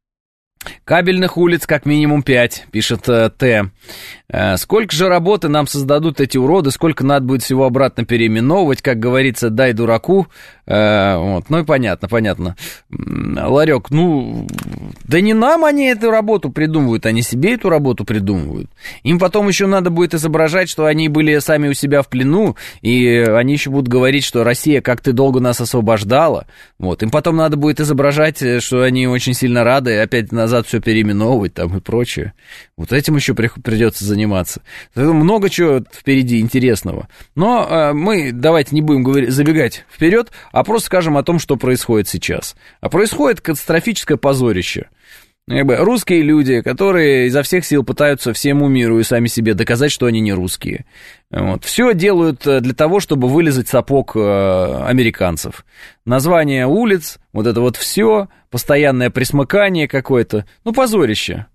Кабельных улиц как минимум 5, пишет Т. Сколько же работы нам создадут эти уроды, сколько надо будет всего обратно переименовывать, как говорится, дай дураку. Вот. Ну и понятно. Ларек, ну, да не нам они эту работу придумывают, они себе эту работу придумывают. Им потом еще надо будет изображать, что они были сами у себя в плену, и они еще будут говорить, что Россия как ты долго нас освобождала. Вот. Им потом надо будет изображать, что они очень сильно рады, опять назад все переименовывать там и прочее. Вот этим еще придется заниматься. Много чего впереди интересного. Но мы давайте не будем забегать вперед, а просто скажем о том, что происходит сейчас. А происходит катастрофическое позорище. Русские люди, которые изо всех сил пытаются всему миру и сами себе доказать, что они не русские. Вот. Все делают для того, чтобы вылизать сапог американцев. Название улиц, вот это вот все, постоянное присмыкание какое-то. Ну, позорище.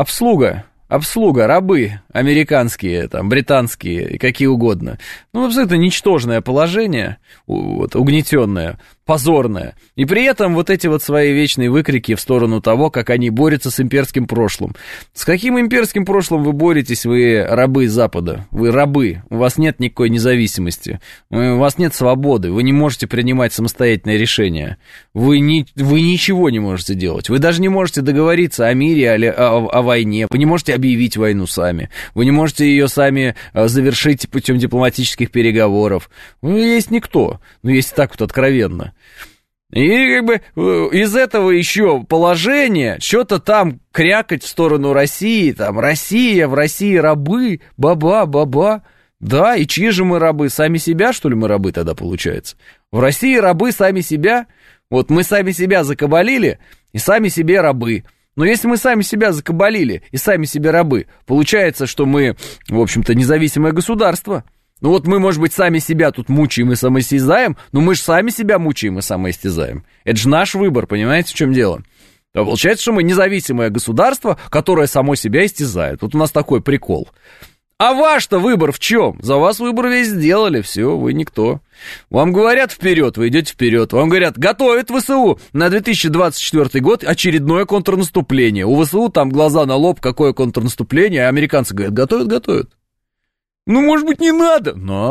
Обслуга, рабы американские, там, британские и какие угодно. Ну, абсолютно ничтожное положение, вот, угнетенное, позорное. И при этом вот эти вот свои вечные выкрики в сторону того, как они борются с имперским прошлым. С каким имперским прошлым вы боретесь, вы рабы Запада? Вы рабы, у вас нет никакой независимости, у вас нет свободы, вы не можете принимать самостоятельные решения, вы ничего не можете делать, вы даже не можете договориться о мире, о войне, вы не можете объявить войну сами, вы не можете ее сами завершить путем дипломатических переговоров. Вы есть никто, ну, если так вот откровенно. И как бы из этого еще положения что-то там крякать в сторону России, там, Россия, в России рабы, баба. Да, и чьи же мы рабы? Сами себя, что ли, мы рабы тогда, получается? В России рабы сами себя. Вот мы сами себя закабалили и сами себе рабы. Но если мы сами себя закабалили и сами себе рабы, получается, что мы, в общем-то, независимое государство. Ну вот мы, может быть, сами себя тут мучаем и самоистязаем, но мы же сами себя мучаем и самоистязаем. Это же наш выбор, понимаете, в чем дело? А получается, что мы независимое государство, которое само себя истязает. Вот у нас такой прикол. А ваш-то выбор в чем? За вас выбор весь сделали, все, вы никто. Вам говорят вперед, вы идете вперед. Вам говорят, готовят ВСУ на 2024 год очередное контрнаступление. У ВСУ там глаза на лоб, какое контрнаступление, а американцы говорят, готовят. Ну, может быть, не надо?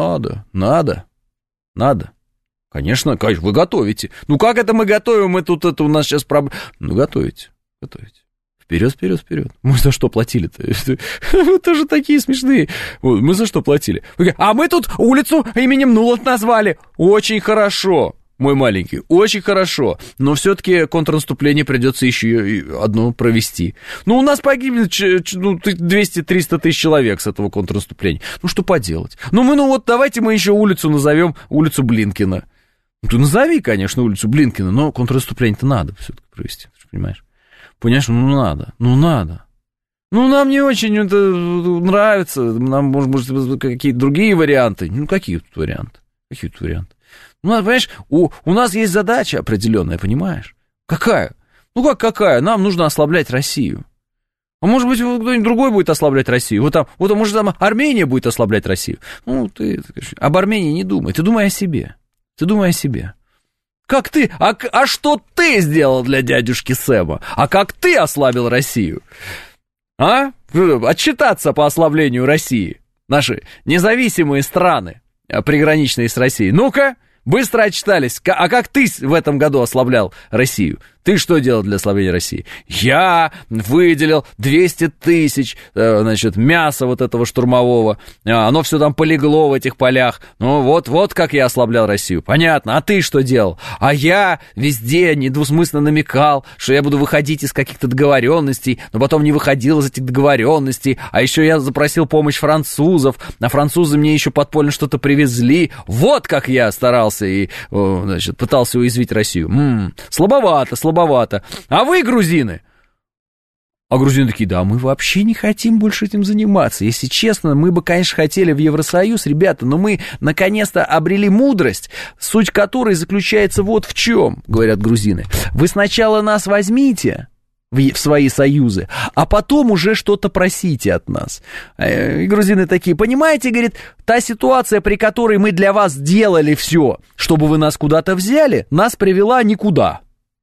Надо. Конечно, вы готовите. Ну, как это мы готовим? Мы тут, это у нас сейчас проблема. Ну, готовите. Вперед. Мы за что платили-то? Вы тоже такие смешные. Мы за что платили? А мы тут улицу именем Нуланд назвали. Очень хорошо, мой маленький, очень хорошо. Но все-таки контрнаступление придется еще одно провести. Ну, у нас погибнет 200-300 тысяч человек с этого контрнаступления. Ну, что поделать? Давайте мы еще улицу назовем улицу Блинкина. Ты назови, конечно, улицу Блинкина, но контрнаступление-то надо все-таки провести, ты же понимаешь? Понимаешь, надо. Нам не очень это нравится, нам, может, какие-то другие варианты. Какие тут варианты? Понимаешь, у нас есть задача определенная, понимаешь? Какая? Какая? Нам нужно ослаблять Россию. А может быть, кто-нибудь другой будет ослаблять Россию? Может, там Армения будет ослаблять Россию? Ты об Армении не думай, ты думай о себе. Как ты? А что ты сделал для дядюшки Сэма? А как ты ослабил Россию? Отчитаться по ослаблению России. Наши независимые страны, приграничные с Россией. Ну-ка, быстро отчитались. А как ты в этом году ослаблял Россию? Ты что делал для ослабления России? Я выделил 200 тысяч, мяса вот этого штурмового. Оно все там полегло в этих полях. Вот как я ослаблял Россию. Понятно. А ты что делал? А я везде недвусмысленно намекал, что я буду выходить из каких-то договоренностей, но потом не выходил из этих договоренностей. А еще я запросил помощь французов, а французы мне еще подпольно что-то привезли. Вот как я старался и, пытался уязвить Россию. Слабовато. А вы, грузины? А грузины такие: да, мы вообще не хотим больше этим заниматься. Если честно, мы бы, конечно, хотели в Евросоюз, ребята, но мы наконец-то обрели мудрость, суть которой заключается вот в чем, говорят грузины. Вы сначала нас возьмите в свои союзы, а потом уже что-то просите от нас. И грузины такие: понимаете, говорит, та ситуация, при которой мы для вас делали все, чтобы вы нас куда-то взяли, нас привела никуда.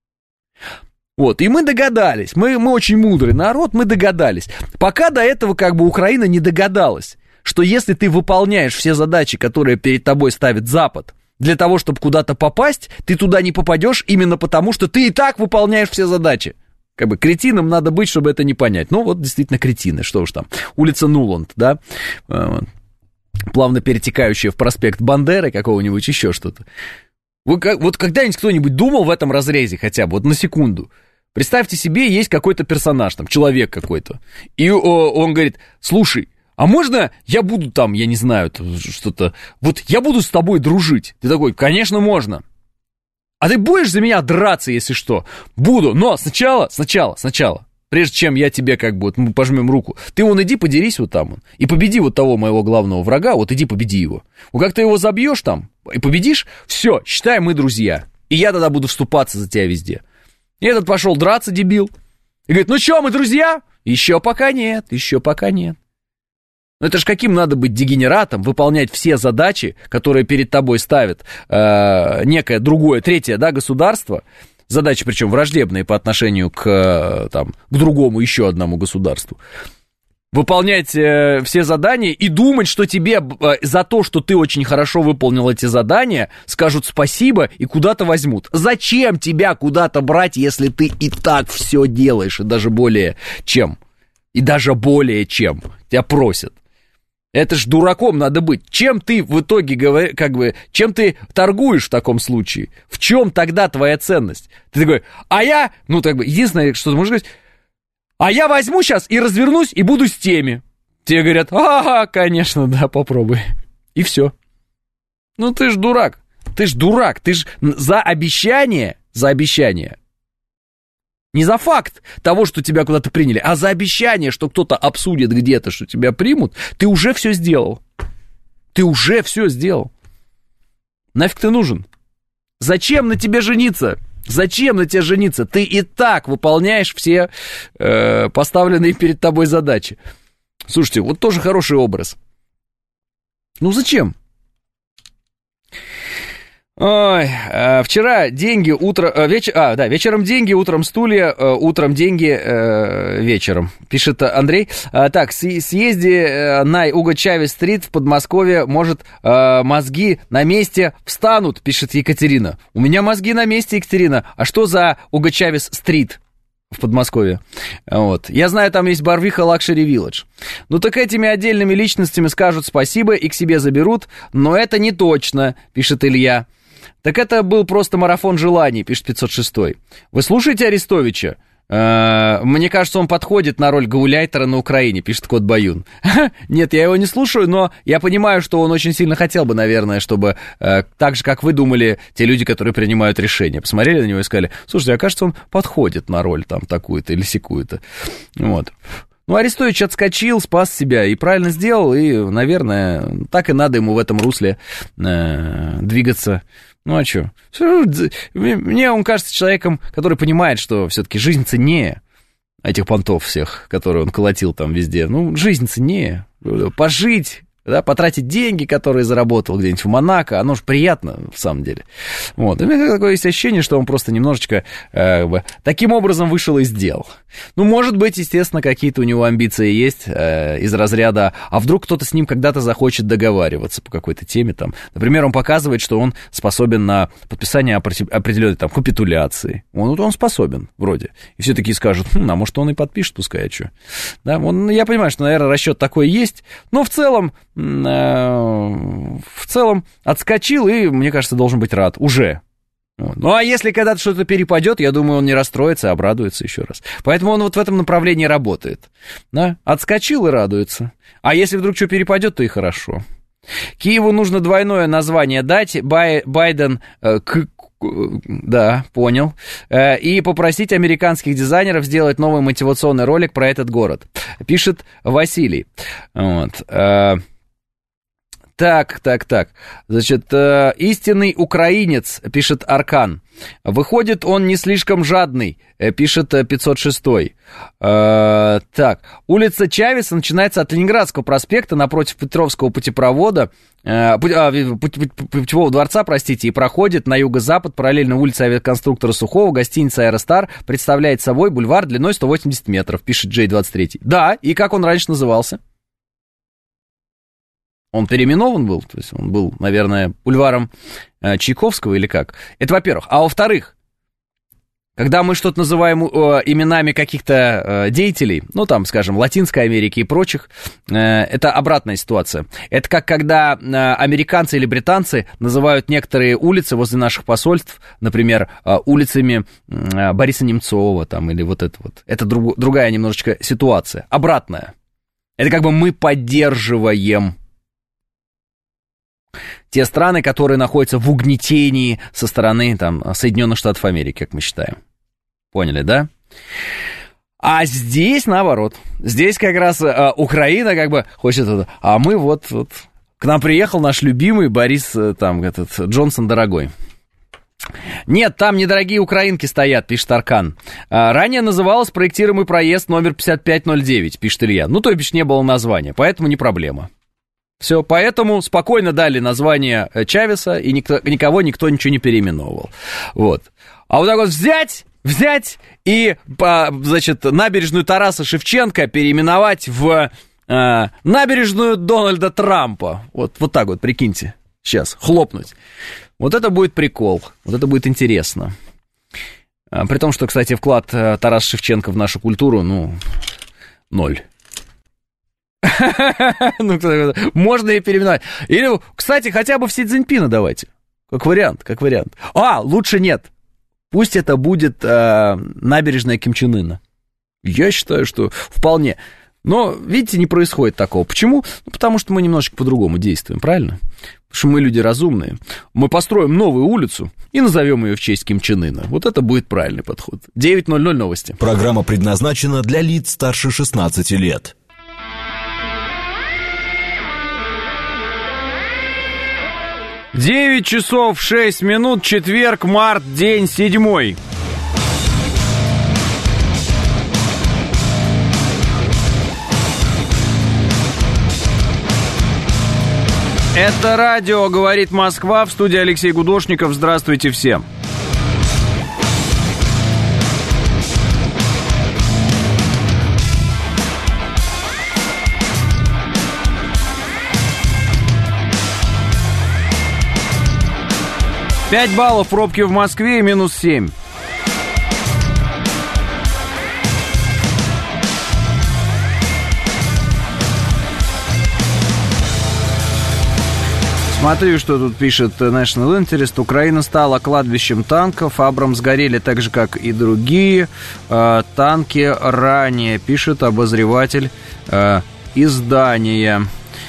И мы догадались, мы очень мудрый народ, мы догадались. Пока до этого Украина не догадалась, что если ты выполняешь все задачи, которые перед тобой ставит Запад, для того, чтобы куда-то попасть, ты туда не попадешь именно потому, что ты и так выполняешь все задачи. Кретином надо быть, чтобы это не понять. Действительно кретины, что уж там. Улица Нуланд, да, плавно перетекающая в проспект Бандеры какого-нибудь, еще что-то. Когда-нибудь кто-нибудь думал в этом разрезе хотя бы, на секунду? Представьте себе, есть какой-то персонаж, там, человек какой-то, и он говорит: слушай, а можно я буду там, я не знаю, что-то, я буду с тобой дружить? Ты такой: конечно, можно. А ты будешь за меня драться, если что? Буду, но сначала, прежде чем я тебе мы пожмем руку, ты иди подерись там, и победи того моего главного врага, иди победи его. Как ты его забьешь там и победишь, все, считай, мы друзья. И я тогда буду вступаться за тебя везде. И этот пошел драться, дебил. И говорит: ну что, мы друзья? Еще пока нет. Это ж каким надо быть дегенератом, выполнять все задачи, которые перед тобой ставит некое другое, третье, да, государство. Задачи, причем враждебные по отношению к другому, еще одному государству. Выполнять все задания и думать, что тебе за то, что ты очень хорошо выполнил эти задания, скажут спасибо и куда-то возьмут. Зачем тебя куда-то брать, если ты и так все делаешь, и даже более чем? Тебя просят. Это ж дураком надо быть. Чем ты в итоге, чем ты торгуешь в таком случае? В чем тогда твоя ценность? Ты такой: а я, единственное, что ты можешь говорить: а я возьму сейчас и развернусь и буду с теми. Тебе говорят: ага, конечно, да, попробуй. И все. Ты ж дурак. Ты ж за обещание. Не за факт того, что тебя куда-то приняли, а за обещание, что кто-то обсудит где-то, что тебя примут, ты уже все сделал. Нафиг ты нужен? Зачем на тебе жениться? Ты и так выполняешь все поставленные перед тобой задачи. Слушайте, тоже хороший образ. Зачем? Ой, вчера деньги, вечером деньги, утром стулья, утром деньги, вечером, пишет Андрей. Так, съезде на Уго Чавес-стрит в Подмосковье, может, мозги на месте встанут, пишет Екатерина. У меня мозги на месте, Екатерина. А что за Уго Чавес-стрит? в Подмосковье. Вот. Я знаю, там есть Барвиха Лакшери Вилледж. Ну так этими отдельными личностями скажут спасибо и к себе заберут, но это не точно, пишет Илья. Так это был просто марафон желаний, пишет 506. Вы слушаете Арестовича? Мне кажется, он подходит на роль гауляйтера на Украине, пишет Кот Баюн. Нет, я его не слушаю, но я понимаю, что он очень сильно хотел бы, наверное, чтобы так же, как вы думали, те люди, которые принимают решения, посмотрели на него и сказали, слушайте, кажется, он подходит на роль там такую-то или сякую-то. Вот. Ну, Арестович отскочил, спас себя и правильно сделал, и, наверное, так и надо ему в этом русле двигаться. Ну, а что? Мне он кажется человеком, который понимает, что все-таки жизнь ценнее этих понтов всех, которые он колотил там везде. Ну, жизнь ценнее. Пожить, да, потратить деньги, которые заработал где-нибудь в Монако, оно же приятно, в самом деле. Вот. И у меня такое есть ощущение, что он просто немножечко таким образом вышел из дел. Ну, может быть, естественно, какие-то у него амбиции есть из разряда, а вдруг кто-то с ним когда-то захочет договариваться по какой-то теме там. Например, он показывает, что он способен на подписание определенной там капитуляции. Он способен, вроде. И все такие скажут, а может, он и подпишет, пускай, а что. Да, я понимаю, что, наверное, расчет такой есть, но в целом отскочил и, мне кажется, должен быть рад уже. Вот. Ну, а если когда-то что-то перепадет, я думаю, он не расстроится, а обрадуется еще раз. Поэтому он вот в этом направлении работает. Да? Отскочил и радуется. А если вдруг что перепадет, то и хорошо. Киеву нужно двойное название дать. Байден... Да, понял. И попросить американских дизайнеров сделать новый мотивационный ролик про этот город. Пишет Василий. Вот. Так. Значит, истинный украинец, пишет Аркан. Выходит, он не слишком жадный, пишет 506. Так, улица Чавеса начинается от Ленинградского проспекта напротив Петровского путепровода, путевого дворца, простите, и проходит на юго-запад параллельно улице авиаконструктора Сухого, гостиница «Аэростар», представляет собой бульвар длиной 180 метров, пишет J23. Да, и как он раньше назывался? Он переименован был, то есть он был, наверное, бульваром Чайковского или как? Это во-первых. А во-вторых, когда мы что-то называем именами каких-то деятелей, ну, там, скажем, Латинской Америки и прочих, это обратная ситуация. Это как когда американцы или британцы называют некоторые улицы возле наших посольств, например, улицами Бориса Немцова, там, или вот это вот. Это другая немножечко ситуация, обратная. Это как бы мы поддерживаем те страны, которые находятся в угнетении со стороны там, Соединенных Штатов Америки, как мы считаем. Поняли, да? А здесь наоборот. Здесь как раз Украина как бы хочет... А мы вот к нам приехал наш любимый Борис там, Джонсон дорогой. Нет, там недорогие украинки стоят, пишет Аркан. Ранее называлось проектируемый проезд номер 5509, пишет Илья. Ну, то бишь не было названия, поэтому не проблема. Все, поэтому спокойно дали название Чавеса, и никого никто ничего не переименовывал. Вот. А вот так вот взять и, значит, набережную Тараса Шевченко переименовать в набережную Дональда Трампа. Вот так вот, прикиньте. Сейчас, хлопнуть. Вот это будет прикол, вот это будет интересно. При том, что, кстати, вклад Тараса Шевченко в нашу культуру, 0. Можно и переименовать. Или, кстати, хотя бы в Си Цзиньпина давайте. Как вариант. Лучше нет. Пусть это будет набережная Ким Чен Ына. Я считаю, что вполне. Но, видите, не происходит такого. Почему? Потому что мы немножечко по-другому действуем, правильно? Потому что мы люди разумные. Мы построим новую улицу и назовем ее в честь Ким Чен Ына. Вот это будет правильный подход. 9:00 новости.
Программа предназначена для лиц старше 16 лет.
9 часов 6 минут, четверг, март, день 7. Это радио «Говорит Москва», в студии Алексей Гудошников. Здравствуйте всем. $5 пробки в Москве и -7. Смотрю, что тут пишет National Interest. Украина стала кладбищем танков. Абрамс горели так же, как и другие танки ранее, пишет обозреватель издания.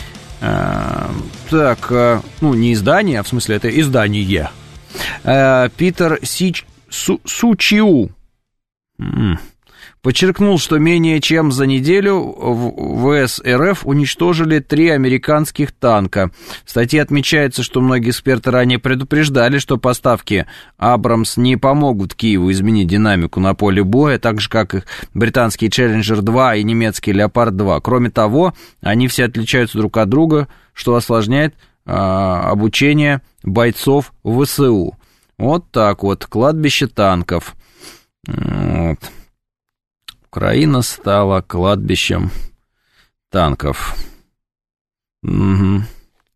Так, ну, не издание, а в смысле это издание. Питер Сучиу подчеркнул, что менее чем за неделю ВС РФ уничтожили 3 американских танка. В статье отмечается, что многие эксперты ранее предупреждали, что поставки Абрамс не помогут Киеву изменить динамику на поле боя, так же, как и британский Челленджер-2 и немецкий Леопард-2. Кроме того, они все отличаются друг от друга, что осложняет обучение бойцов ВСУ. Вот так вот, кладбище танков. Вот. Украина стала кладбищем танков. Угу.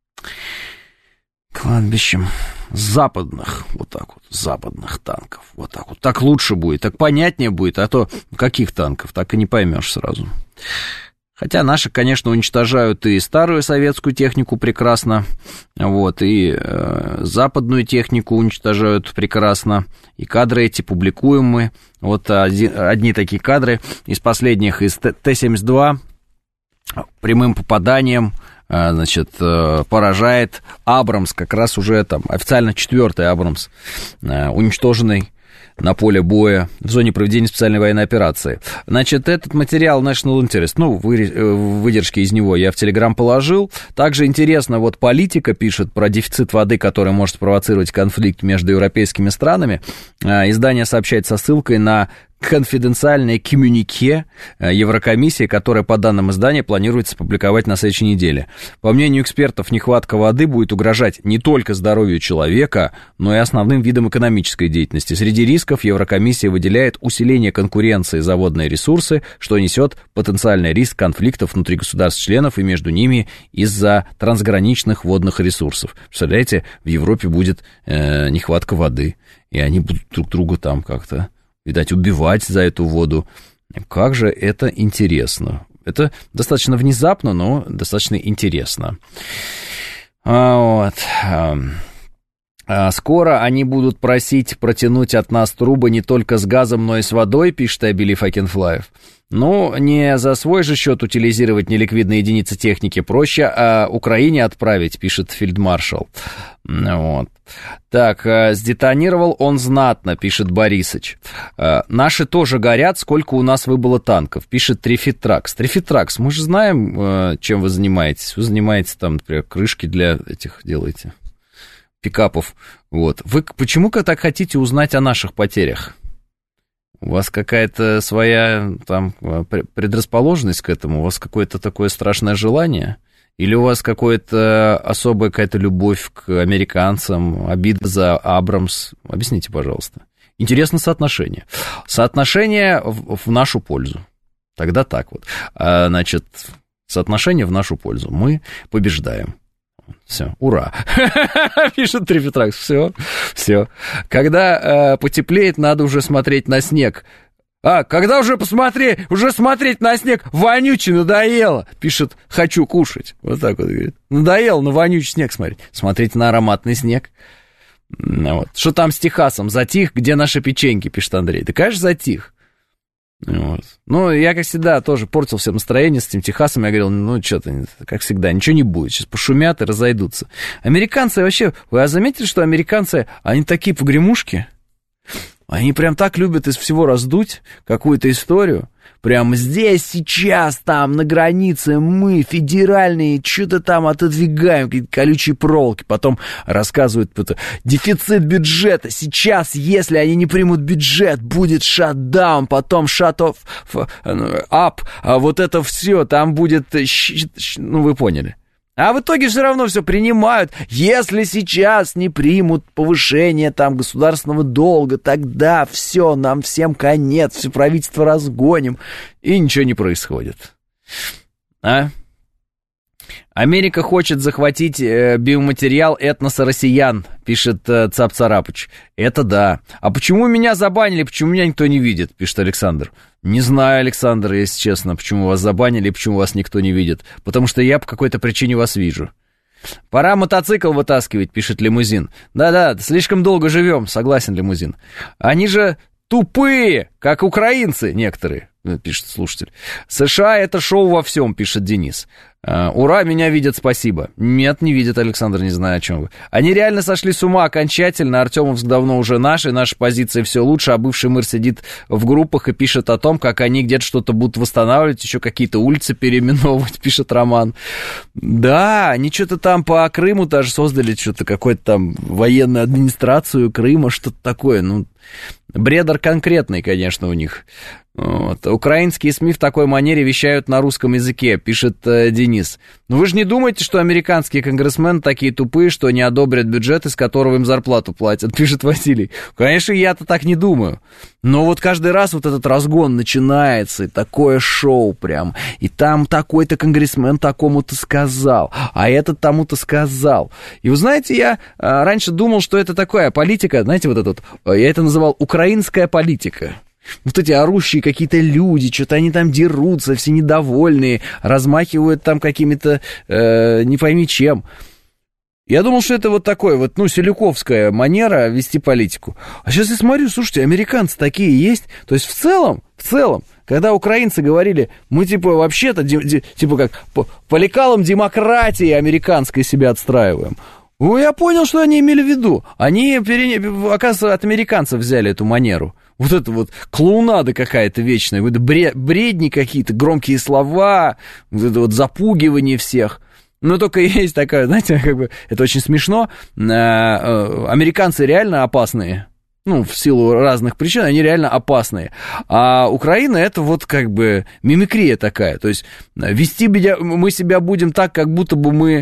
Кладбищем западных, вот так вот, западных танков. Вот так вот. Так лучше будет, так понятнее будет, а то каких танков, так и не поймешь сразу. Хотя наши, конечно, уничтожают и старую советскую технику прекрасно, вот, и западную технику уничтожают прекрасно, и кадры эти публикуем мы. Вот одни такие кадры из последних, из Т-72, прямым попаданием, значит, поражает Абрамс, как раз уже там официально 4-й Абрамс, уничтоженный на поле боя в зоне проведения специальной военной операции. Значит, этот материал National Interest, ну, выдержки из него я в Телеграм положил. Также интересно, вот Политика пишет про дефицит воды, который может спровоцировать конфликт между европейскими странами. Издание сообщает со ссылкой на конфиденциальное коммюнике Еврокомиссии, которое, по данным издания, планируется публиковать на следующей неделе. По мнению экспертов, нехватка воды будет угрожать не только здоровью человека, но и основным видам экономической деятельности. Среди рисков Еврокомиссия выделяет усиление конкуренции за водные ресурсы, что несет потенциальный риск конфликтов внутри государств-членов и между ними из-за трансграничных водных ресурсов. Представляете, в Европе будет нехватка воды, и они будут друг друга там как-то, видать, убивать за эту воду. Как же это интересно. Это достаточно внезапно, но достаточно интересно. Вот. Скоро они будут просить протянуть от нас трубы не только с газом, но и с водой, пишет I Believe I Can Fly. Ну, не за свой же счет утилизировать неликвидные единицы техники проще, а Украине отправить, пишет фельдмаршал. Вот. Так, сдетонировал он знатно, пишет Борисыч. Наши тоже горят, сколько у нас выбыло танков, пишет Трифитракс. Трифитракс, мы же знаем, чем вы занимаетесь. Вы занимаетесь там, например, крышки для этих делаете, пикапов. Вот. Вы почему-ка так хотите узнать о наших потерях? У вас какая-то своя там предрасположенность к этому? У вас какое-то такое страшное желание? Или у вас какая-то особая какая-то любовь к американцам, обида за Абрамс? Объясните, пожалуйста. Интересно соотношение. Соотношение в нашу пользу. Тогда так вот. Значит, соотношение в нашу пользу. Мы побеждаем. Все, ура. Пишет Трифитракс. Все. Когда потеплеет, надо уже смотреть на снег. Когда уже смотреть на снег, вонючий, надоело, пишет «хочу кушать». Вот так вот говорит. Надоело на вонючий снег смотреть. Смотрите на ароматный снег. Вот. Что там с Техасом? Затих, где наши печеньки, пишет Андрей. Да, конечно, затих. Вот. Ну, я, как всегда, тоже портил всем настроение с этим Техасом. Я говорил, ну, что-то, как всегда, ничего не будет. Сейчас пошумят и разойдутся. Американцы вообще, вы заметили, что американцы, они такие погремушки? Они прям так любят из всего раздуть какую-то историю. Прямо здесь, сейчас, там, на границе мы, федеральные, что-то там отодвигаем, какие-то колючие проволоки. Потом рассказывают, дефицит бюджета. Сейчас, если они не примут бюджет, будет шатдаун, потом shut up, а вот это все, там будет, ну, вы поняли. А в итоге все равно все принимают. Если сейчас не примут повышение там государственного долга, тогда все, нам всем конец, все правительство разгоним. И ничего не происходит. Америка хочет захватить биоматериал этноса россиян, пишет Цап-Царапыч. Это да. А почему меня забанили, почему меня никто не видит, пишет Александр. Не знаю, Александр, если честно, почему вас забанили и почему вас никто не видит. Потому что я по какой-то причине вас вижу. Пора мотоцикл вытаскивать, пишет Лимузин. Да-да, слишком долго живем, согласен Лимузин. Они же тупые, как украинцы некоторые, пишет слушатель. США — это шоу во всем, пишет Денис. Ура, меня видят, спасибо. Нет, не видят, Александр, не знаю, о чем вы. Они реально сошли с ума окончательно. Артемовск давно уже наши, наша позиция все лучше, а бывший мэр сидит в группах и пишет о том, как они где-то что-то будут восстанавливать, еще какие-то улицы переименовывать, пишет Роман. Да, они что-то там по Крыму даже создали, что-то какую-то там военную администрацию Крыма, что-то такое, ну... Бредер конкретный, конечно, у них. Вот. Украинские СМИ в такой манере вещают на русском языке, пишет Денис. Но вы же не думаете, что американские конгрессмены такие тупые, что не одобрят бюджет, из которого им зарплату платят, пишет Василий. Конечно, я-то так не думаю. Но вот каждый раз вот этот разгон начинается, и такое шоу прям. И там такой-то конгрессмен такому-то сказал, а этот тому-то сказал. И вы знаете, я раньше думал, что это такая политика, знаете, вот этот, я это называл украинская политика. Вот эти орущие какие-то люди, что-то они там дерутся, все недовольные, размахивают там какими-то, не пойми чем. Я думал, что это вот такое вот, ну, селюковская манера вести политику. А сейчас я смотрю, слушайте, американцы такие есть. То есть в целом, когда украинцы говорили, мы типа вообще-то, типа как по лекалам демократии американской себя отстраиваем. Ну, я понял, что они имели в виду. Они, оказывается, от американцев взяли эту манеру. Вот это вот клоунада какая-то вечная, вот бредни какие-то, громкие слова, вот это вот запугивание всех. Но только есть такая, знаете, как бы, это очень смешно. Американцы реально опасные. Ну, в силу разных причин, они реально опасные. А Украина — это вот как бы мимикрия такая. То есть вести мы себя будем так, как будто бы мы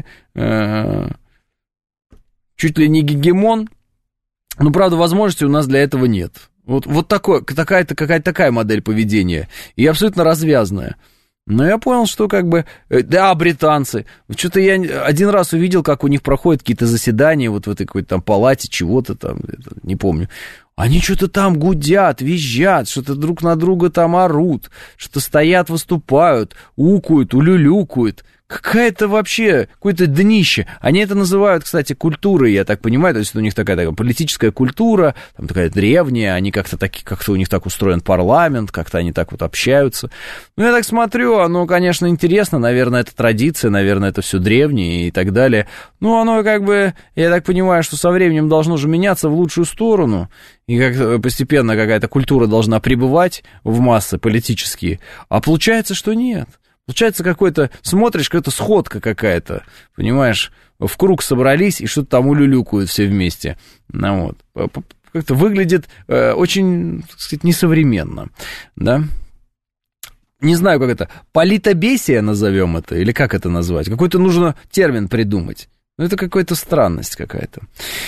чуть ли не гегемон. Но, правда, возможности у нас для этого нет. Вот какая-то такая модель поведения. И абсолютно развязная. Но я понял, что как бы... Да, британцы. Что-то я один раз увидел, как у них проходят какие-то заседания вот в этой какой-то там палате, чего-то там, не помню. Они что-то там гудят, визжат, что-то друг на друга там орут, что-то стоят, выступают, укают, улюлюкают. Какая-то вообще, какое-то днище. Они это называют, кстати, культурой, я так понимаю, то есть у них такая политическая культура, там такая древняя, они как-то у них так устроен парламент, как-то они так вот общаются. Ну, я так смотрю, оно, конечно, интересно, наверное, это традиция, наверное, это все древнее и так далее. Ну, оно как бы, я так понимаю, что со временем должно же меняться в лучшую сторону, и как постепенно какая-то культура должна прибывать в массы политические, а получается, что нет. Получается, какой-то, смотришь, какая-то сходка какая-то, понимаешь, в круг собрались и что-то там улюлюкают все вместе. Ну, вот. Как-то выглядит очень, так сказать, несовременно, да. Не знаю, как это, политобесие назовем это, или как это назвать, какой-то нужно термин придумать. Ну, это какая-то странность какая-то.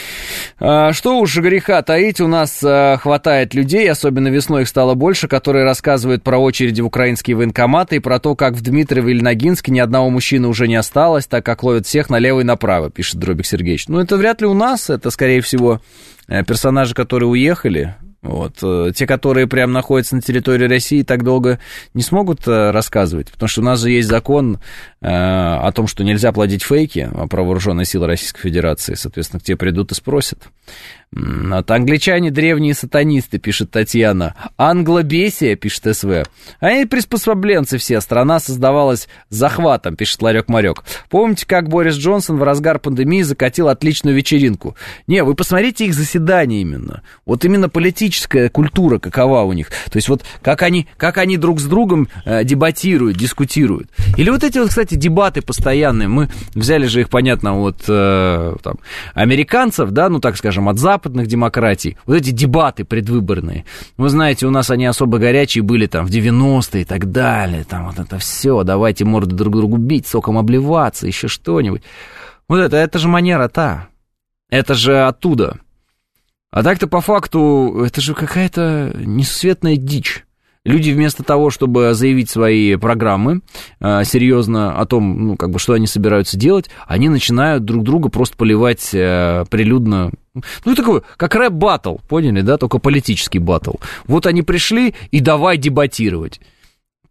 Что уж греха таить, у нас хватает людей, особенно весной их стало больше, которые рассказывают про очереди в украинские военкоматы и про то, как в Дмитрове или Ногинске ни одного мужчины уже не осталось, так как ловят всех налево и направо, пишет Дробик Сергеевич. Ну, это вряд ли у нас, это, скорее всего, персонажи, которые уехали. Вот. Те, которые прям находятся на территории России, так долго не смогут рассказывать, потому что у нас же есть закон о том, что нельзя плодить фейки про вооруженные силы Российской Федерации, соответственно, к тебе придут и спросят. Вот. Англичане древние сатанисты, пишет Татьяна. Англобесие, пишет СВ. Они приспособленцы все. Страна создавалась захватом, пишет Ларек-Марек. Помните, как Борис Джонсон в разгар пандемии закатил отличную вечеринку? Не, вы посмотрите их заседания именно. Вот именно политическая культура какова у них. То есть вот как они друг с другом дебатируют, дискутируют. Или вот эти вот, кстати, дебаты постоянные. Мы взяли же их, понятно, от там, американцев, да, ну так скажем, от западных демократий, вот эти дебаты предвыборные. Вы знаете, у нас они особо горячие были там в 90-е и так далее, там вот это все, давайте морды друг другу бить, соком обливаться, еще что-нибудь. Вот это же манера-то, это же оттуда. А так-то по факту это же какая-то несусветная дичь. Люди вместо того, чтобы заявить свои программы серьезно о том, ну, как бы, что они собираются делать, они начинают друг друга просто поливать прилюдно. Ну, такой, как рэп-баттл, поняли, да, только политический баттл. Вот они пришли и давай дебатировать.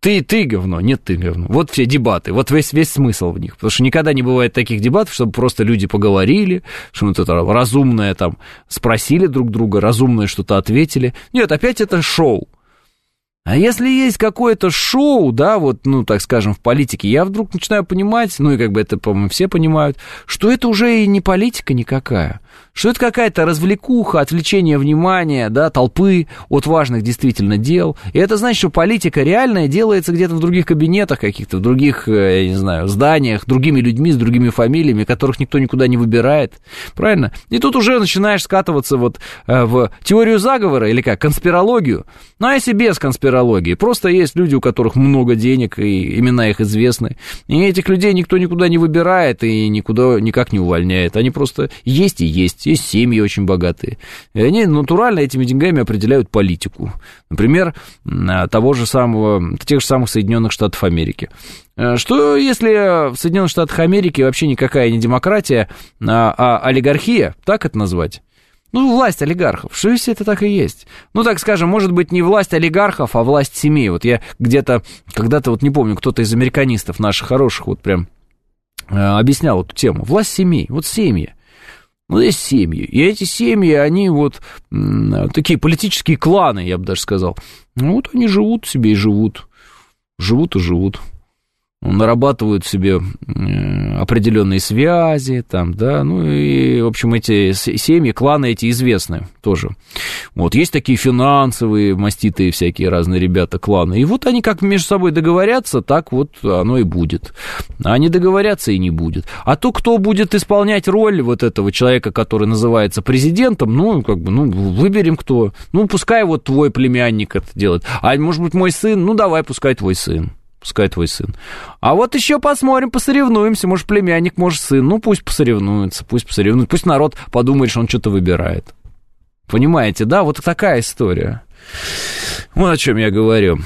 ты говно, нет, ты говно. Вот все дебаты, вот весь смысл в них. Потому что никогда не бывает таких дебатов, чтобы просто люди поговорили, что-то разумное там спросили друг друга, разумное что-то ответили. Нет, опять это шоу. А если есть какое-то шоу, да, вот, ну, так скажем, в политике, я вдруг начинаю понимать, ну, и как бы это, по-моему, все понимают, что это уже и не политика никакая, что это какая-то развлекуха, отвлечение внимания, да, толпы от важных действительно дел. И это значит, что политика реальная делается где-то в других кабинетах каких-то, в других, я не знаю, зданиях, другими людьми, с другими фамилиями, которых никто никуда не выбирает, правильно? И тут уже начинаешь скатываться вот в теорию заговора, или как, конспирологию. Ну, а если без конспирологии, просто есть люди, у которых много денег, и имена их известны, и этих людей никто никуда не выбирает и никуда никак не увольняет, они просто есть и есть. Есть семьи очень богатые. И они натурально этими деньгами определяют политику. Например, тех же самых Соединенных Штатов Америки. Что если в Соединенных Штатах Америки вообще никакая не демократия, а олигархия, так это назвать? Ну, власть олигархов, что если это так и есть? Ну, так скажем, может быть, не власть олигархов, а власть семей. Вот я где-то, когда-то, вот не помню, кто-то из американистов наших хороших вот прям объяснял эту тему. Власть семей, вот семьи. Ну, есть семьи, и эти семьи, они вот такие политические кланы, я бы даже сказал. Ну, вот они живут себе и живут, живут и живут. Нарабатывают себе определенные связи, там, да, ну и, в общем, эти семьи, кланы эти известны тоже. Вот, есть такие финансовые, маститые всякие разные ребята, кланы, и вот они как между собой договорятся, так вот оно и будет. А не договорятся и не будет. А то, кто будет исполнять роль вот этого человека, который называется президентом, ну, как бы, ну, выберем кто. Ну, пускай вот твой племянник это делает. А может быть, мой сын, ну, давай, пускай твой сын. Пускай твой сын. А вот еще посмотрим, посоревнуемся. Может, племянник, может, сын. Ну, пусть посоревнуется, пусть посоревнуется. Пусть народ подумает, что он что-то выбирает. Понимаете, да? Вот такая история. Вот о чем я говорю.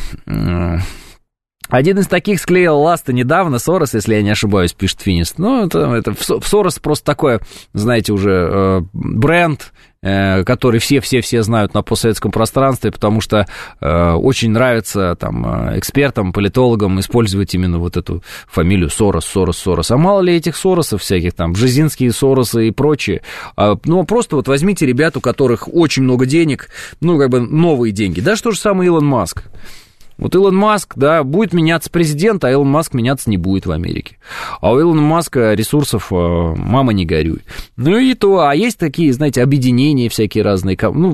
Один из таких склеил ласты недавно, Сорос, если я не ошибаюсь, пишет Финист. Ну, это Сорос просто такое, знаете, уже бренд, который все знают на постсоветском пространстве, потому что очень нравится там экспертам, политологам использовать именно вот эту фамилию Сорос. А мало ли этих Соросов всяких там, Бжезинские Соросы и прочие. Ну, просто вот возьмите ребят, у которых очень много денег, ну, как бы новые деньги. Даже то же самое Илон Маск. Вот Илон Маск, да, будет меняться президент, а Илон Маск меняться не будет в Америке. А у Илона Маска ресурсов мама не горюй. Ну и то, а есть такие, знаете, объединения всякие разные, ну,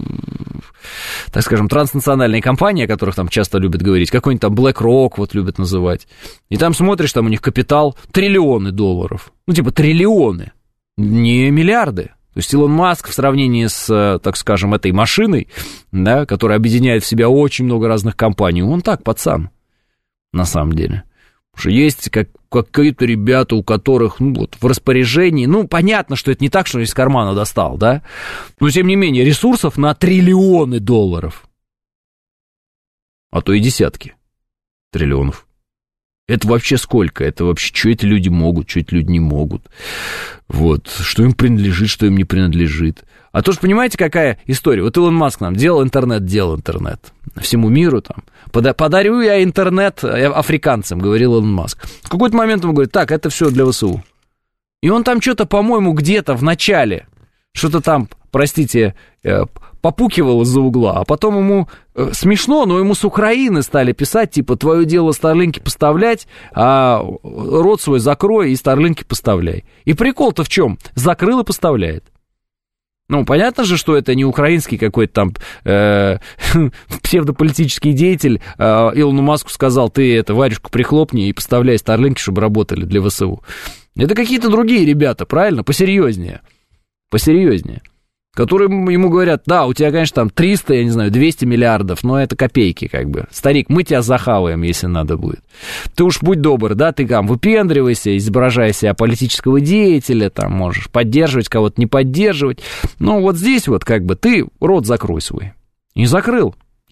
так скажем, транснациональные компании, о которых там часто любят говорить, какой-нибудь там BlackRock вот любят называть. И там смотришь, там у них капитал триллионы долларов. Ну, типа триллионы, не миллиарды. То есть Илон Маск в сравнении с, так скажем, этой машиной, да, которая объединяет в себя очень много разных компаний, он так, пацан, на самом деле. Потому что есть какие-то ребята, у которых, ну, вот, в распоряжении, ну, понятно, что это не так, что из кармана достал, да, но, тем не менее, ресурсов на триллионы долларов, а то и десятки триллионов. Это вообще сколько? Это вообще, что эти люди могут, что эти люди не могут? Вот, что им принадлежит, что им не принадлежит. А то ж, понимаете, какая история? Вот Илон Маск нам делал интернет. Всему миру там. Подарю я интернет африканцам, говорил Илон Маск. В какой-то момент он говорит, так, это все для ВСУ. И он там что-то, по-моему, где-то в начале, что-то там, простите, попукивал из-за угла, а потом ему смешно, но ему с Украины стали писать, типа, твое дело старлинки поставлять, а рот свой закрой и старлинки поставляй. И прикол-то в чем? Закрыл и поставляет. Ну, понятно же, что это не украинский какой-то там псевдополитический деятель Илону Маску сказал, ты это варежку прихлопни и поставляй старлинки, чтобы работали для ВСУ. Это какие-то другие ребята, правильно? Посерьезнее. Которые ему говорят, да, у тебя, конечно, там 300, я не знаю, 200 миллиардов, но это копейки, как бы. Старик, мы тебя захаваем, если надо будет. Ты уж будь добр, да, ты там выпендривайся, изображая себя политического деятеля, там можешь поддерживать кого-то, не поддерживать. Но вот здесь вот как бы ты рот закрой свой. И закрыл.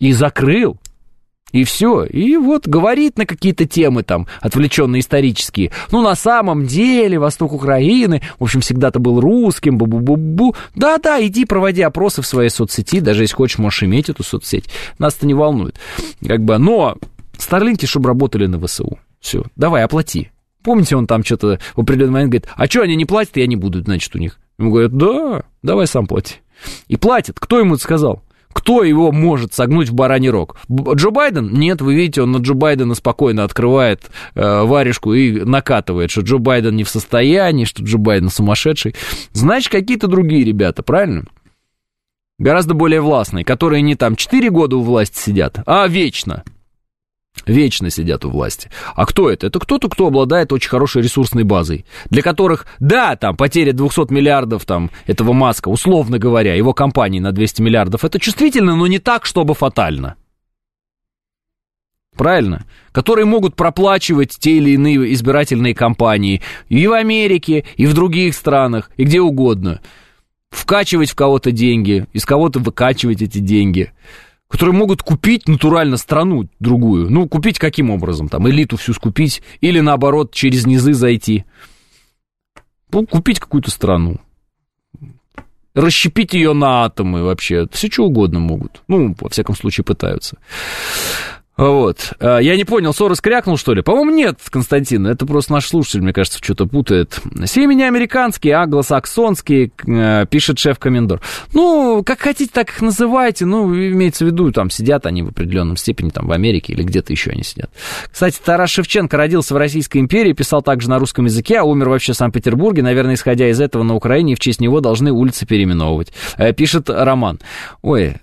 И все, и вот говорит на какие-то темы там, отвлеченные исторические. Ну, на самом деле, восток Украины, в общем, всегда-то был русским, бу-бу-бу-бу. Да-да, иди проводи опросы в своей соцсети, даже если хочешь, можешь иметь эту соцсеть. Нас это не волнует. Как бы, но Старлинки, чтобы работали на ВСУ. Все, давай, оплати. Помните, он там что-то в определенный момент говорит, а что они не платят, я не буду, значит, у них. Ему говорят, да, давай сам плати. И платит. Кто ему это сказал? Кто его может согнуть в бараний рог? Джо Байден? Нет, вы видите, он на Джо Байдена спокойно открывает варежку и накатывает, что Джо Байден не в состоянии, что Джо Байден сумасшедший. Значит, какие-то другие ребята, правильно? Гораздо более властные, которые не там 4 года у власти сидят, а вечно. Вечно сидят у власти. А кто это? Это кто-то, кто обладает очень хорошей ресурсной базой, для которых, да, там, потеря 200 миллиардов там, этого Маска, условно говоря, его компании на 200 миллиардов, это чувствительно, но не так, чтобы фатально. Правильно? Которые могут проплачивать те или иные избирательные кампании и в Америке, и в других странах, и где угодно. Вкачивать в кого-то деньги, из кого-то выкачивать эти деньги. Которые могут купить натурально страну другую. Ну, купить каким образом? Там, элиту всю скупить или, наоборот, через низы зайти. Ну, купить какую-то страну. Расщепить ее на атомы вообще. Все что угодно могут. Ну, во всяком случае, пытаются. Вот. Я не понял, Сорос крякнул, что ли? По-моему, нет, Константин. Это просто наш слушатель, мне кажется, что-то путает. Семьи не американские, англосаксонские, пишет шеф-комендор. Ну, как хотите, так их называйте. Ну, имеется в виду, там сидят они в определенном степени, там, в Америке или где-то еще они сидят. Кстати, Тарас Шевченко родился в Российской империи, писал также на русском языке, а умер вообще в Санкт-Петербурге. Наверное, исходя из этого, на Украине и в честь него должны улицы переименовывать. Пишет Роман. Ой...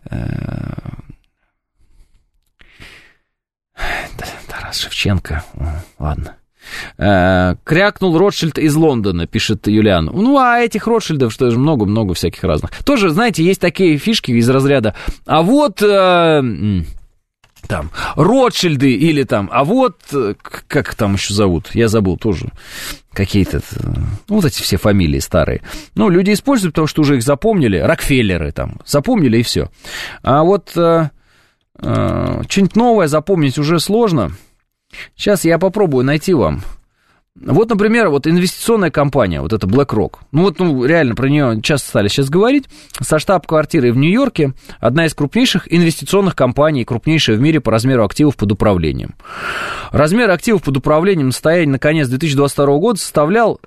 Тарас Шевченко, ладно. Крякнул Ротшильд из Лондона, пишет Юлиан. Ну, а этих Ротшильдов, что же, много-много всяких разных. Тоже, знаете, есть такие фишки из разряда, а вот... там, Ротшильды или там, а вот, как там еще зовут, я забыл тоже, какие-то, вот эти все фамилии старые. Ну, люди используют, потому что уже их запомнили, Рокфеллеры там, запомнили и все. А вот... что-нибудь новое запомнить уже сложно. Сейчас я попробую найти вам. Вот, например, вот инвестиционная компания, вот это BlackRock. Ну, реально про нее часто стали сейчас говорить. Со штаб-квартирой в Нью-Йорке одна из крупнейших инвестиционных компаний, крупнейшая в мире по размеру активов под управлением. Размер активов под управлением на состояние на конец 2022 года составлял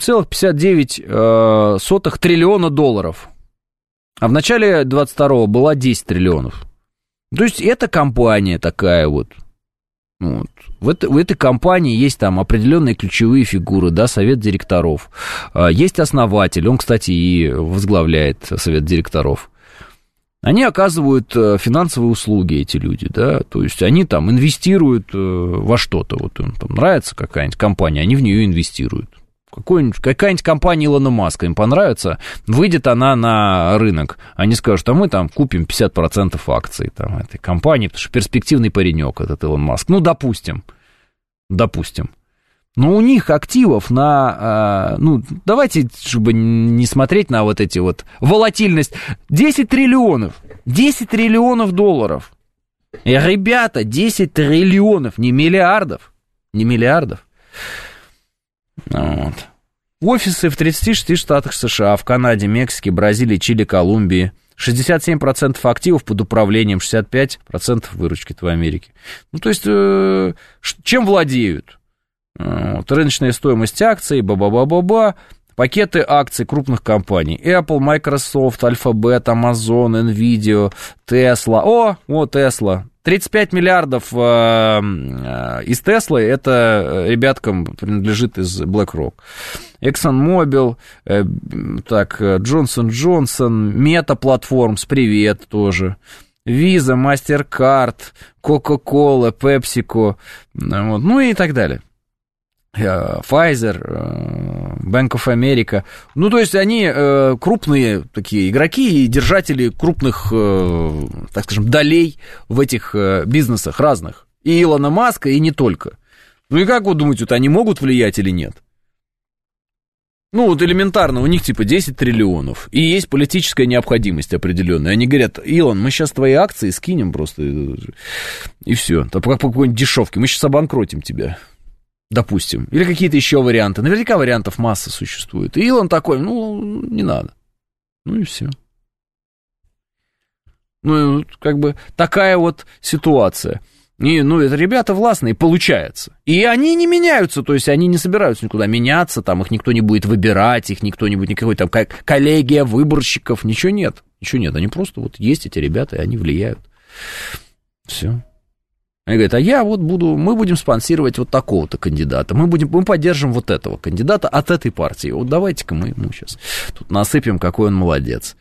8,59 триллиона долларов. А в начале 2022 была 10 триллионов. То есть, это компания такая вот. В этой компании есть там определенные ключевые фигуры, да, совет директоров. Есть основатель, он, кстати, и возглавляет совет директоров. Они оказывают финансовые услуги, эти люди, да, то есть, они там инвестируют во что-то. Вот им там нравится какая-нибудь компания, они в нее инвестируют. Какая-нибудь компания Илона Маска им понравится, выйдет она на рынок, они скажут, а мы там купим 50% акций там, этой компании, потому что перспективный паренек этот Илон Маск. Ну, допустим. Но у них активов на, давайте, чтобы не смотреть на вот эти вот, волатильность, 10 триллионов долларов. И, ребята, 10 триллионов, не миллиардов. Вот. Офисы в 36 штатах США, в Канаде, Мексике, Бразилии, Чили, Колумбии. 67% активов под управлением, 65% выручки в Америке. Ну, то есть, чем владеют? Вот, рыночная стоимость акций, пакеты акций крупных компаний. Apple, Microsoft, Alphabet, Amazon, Nvidia, Tesla. Tesla. 35 миллиардов из Теслы, это ребяткам принадлежит из BlackRock. ExxonMobil, Johnson Johnson, Meta Platforms, привет тоже. Visa, MasterCard, Coca-Cola, PepsiCo, ну и так далее. Pfizer, Bank of America. Ну, то есть, они крупные такие игроки и держатели крупных, так скажем, долей в этих бизнесах разных. И Илона Маска, и не только. Ну, и как вы думаете, вот они могут влиять или нет? Ну, вот элементарно, у них типа 10 триллионов, и есть политическая необходимость определенная. Они говорят, Илон, мы сейчас твои акции скинем просто, и все. По какой-нибудь дешевке, мы сейчас обанкротим тебя. Допустим. Или какие-то еще варианты. Наверняка вариантов масса существует. И он такой, не надо. Ну и все. Ну, как бы такая вот ситуация. И, это ребята властные, получается. И они не меняются, то есть они не собираются никуда меняться, там их никто не будет выбирать, их никто не будет, никакой там коллегия выборщиков, ничего нет, они просто вот есть эти ребята, и они влияют. Все. Они говорят, мы будем спонсировать вот такого-то кандидата, мы поддержим вот этого кандидата от этой партии, вот давайте-ка мы ему сейчас тут насыпем, какой он молодец.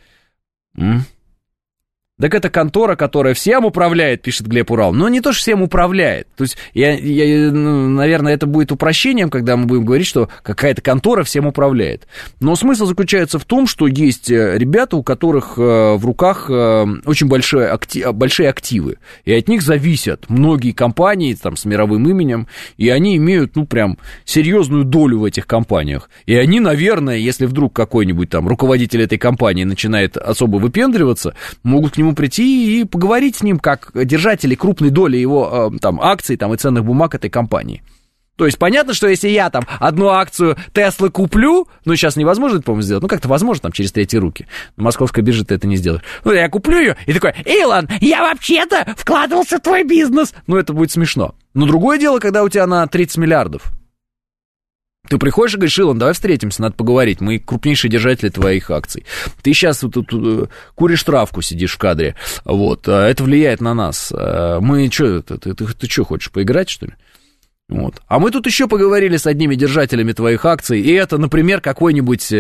Так это контора, которая всем управляет, пишет Глеб Урал. Но не то, что всем управляет. То есть, наверное, это будет упрощением, когда мы будем говорить, что какая-то контора всем управляет. Но смысл заключается в том, что есть ребята, у которых в руках очень большие активы. И от них зависят многие компании там, с мировым именем. И они имеют, прям серьезную долю в этих компаниях. И они, наверное, если вдруг какой-нибудь там руководитель этой компании начинает особо выпендриваться, могут к нему прийти и поговорить с ним как держатели крупной доли его там, акций там, и ценных бумаг этой компании. То есть понятно, что если я там одну акцию Теслы куплю, сейчас невозможно это, по-моему, сделать, как-то возможно там через третьи руки. На московской бирже ты это не сделаешь. Я куплю ее и такой, Илон, я вообще-то вкладывался в твой бизнес. Это будет смешно. Но другое дело, когда у тебя на 30 миллиардов. Ты приходишь и говоришь, Илон, давай встретимся, надо поговорить, мы крупнейшие держатели твоих акций. Ты сейчас вот тут куришь травку, сидишь в кадре, это влияет на нас. Мы что, ты что, хочешь поиграть, что ли? А мы тут еще поговорили с одними держателями твоих акций, и это, например, какой-нибудь,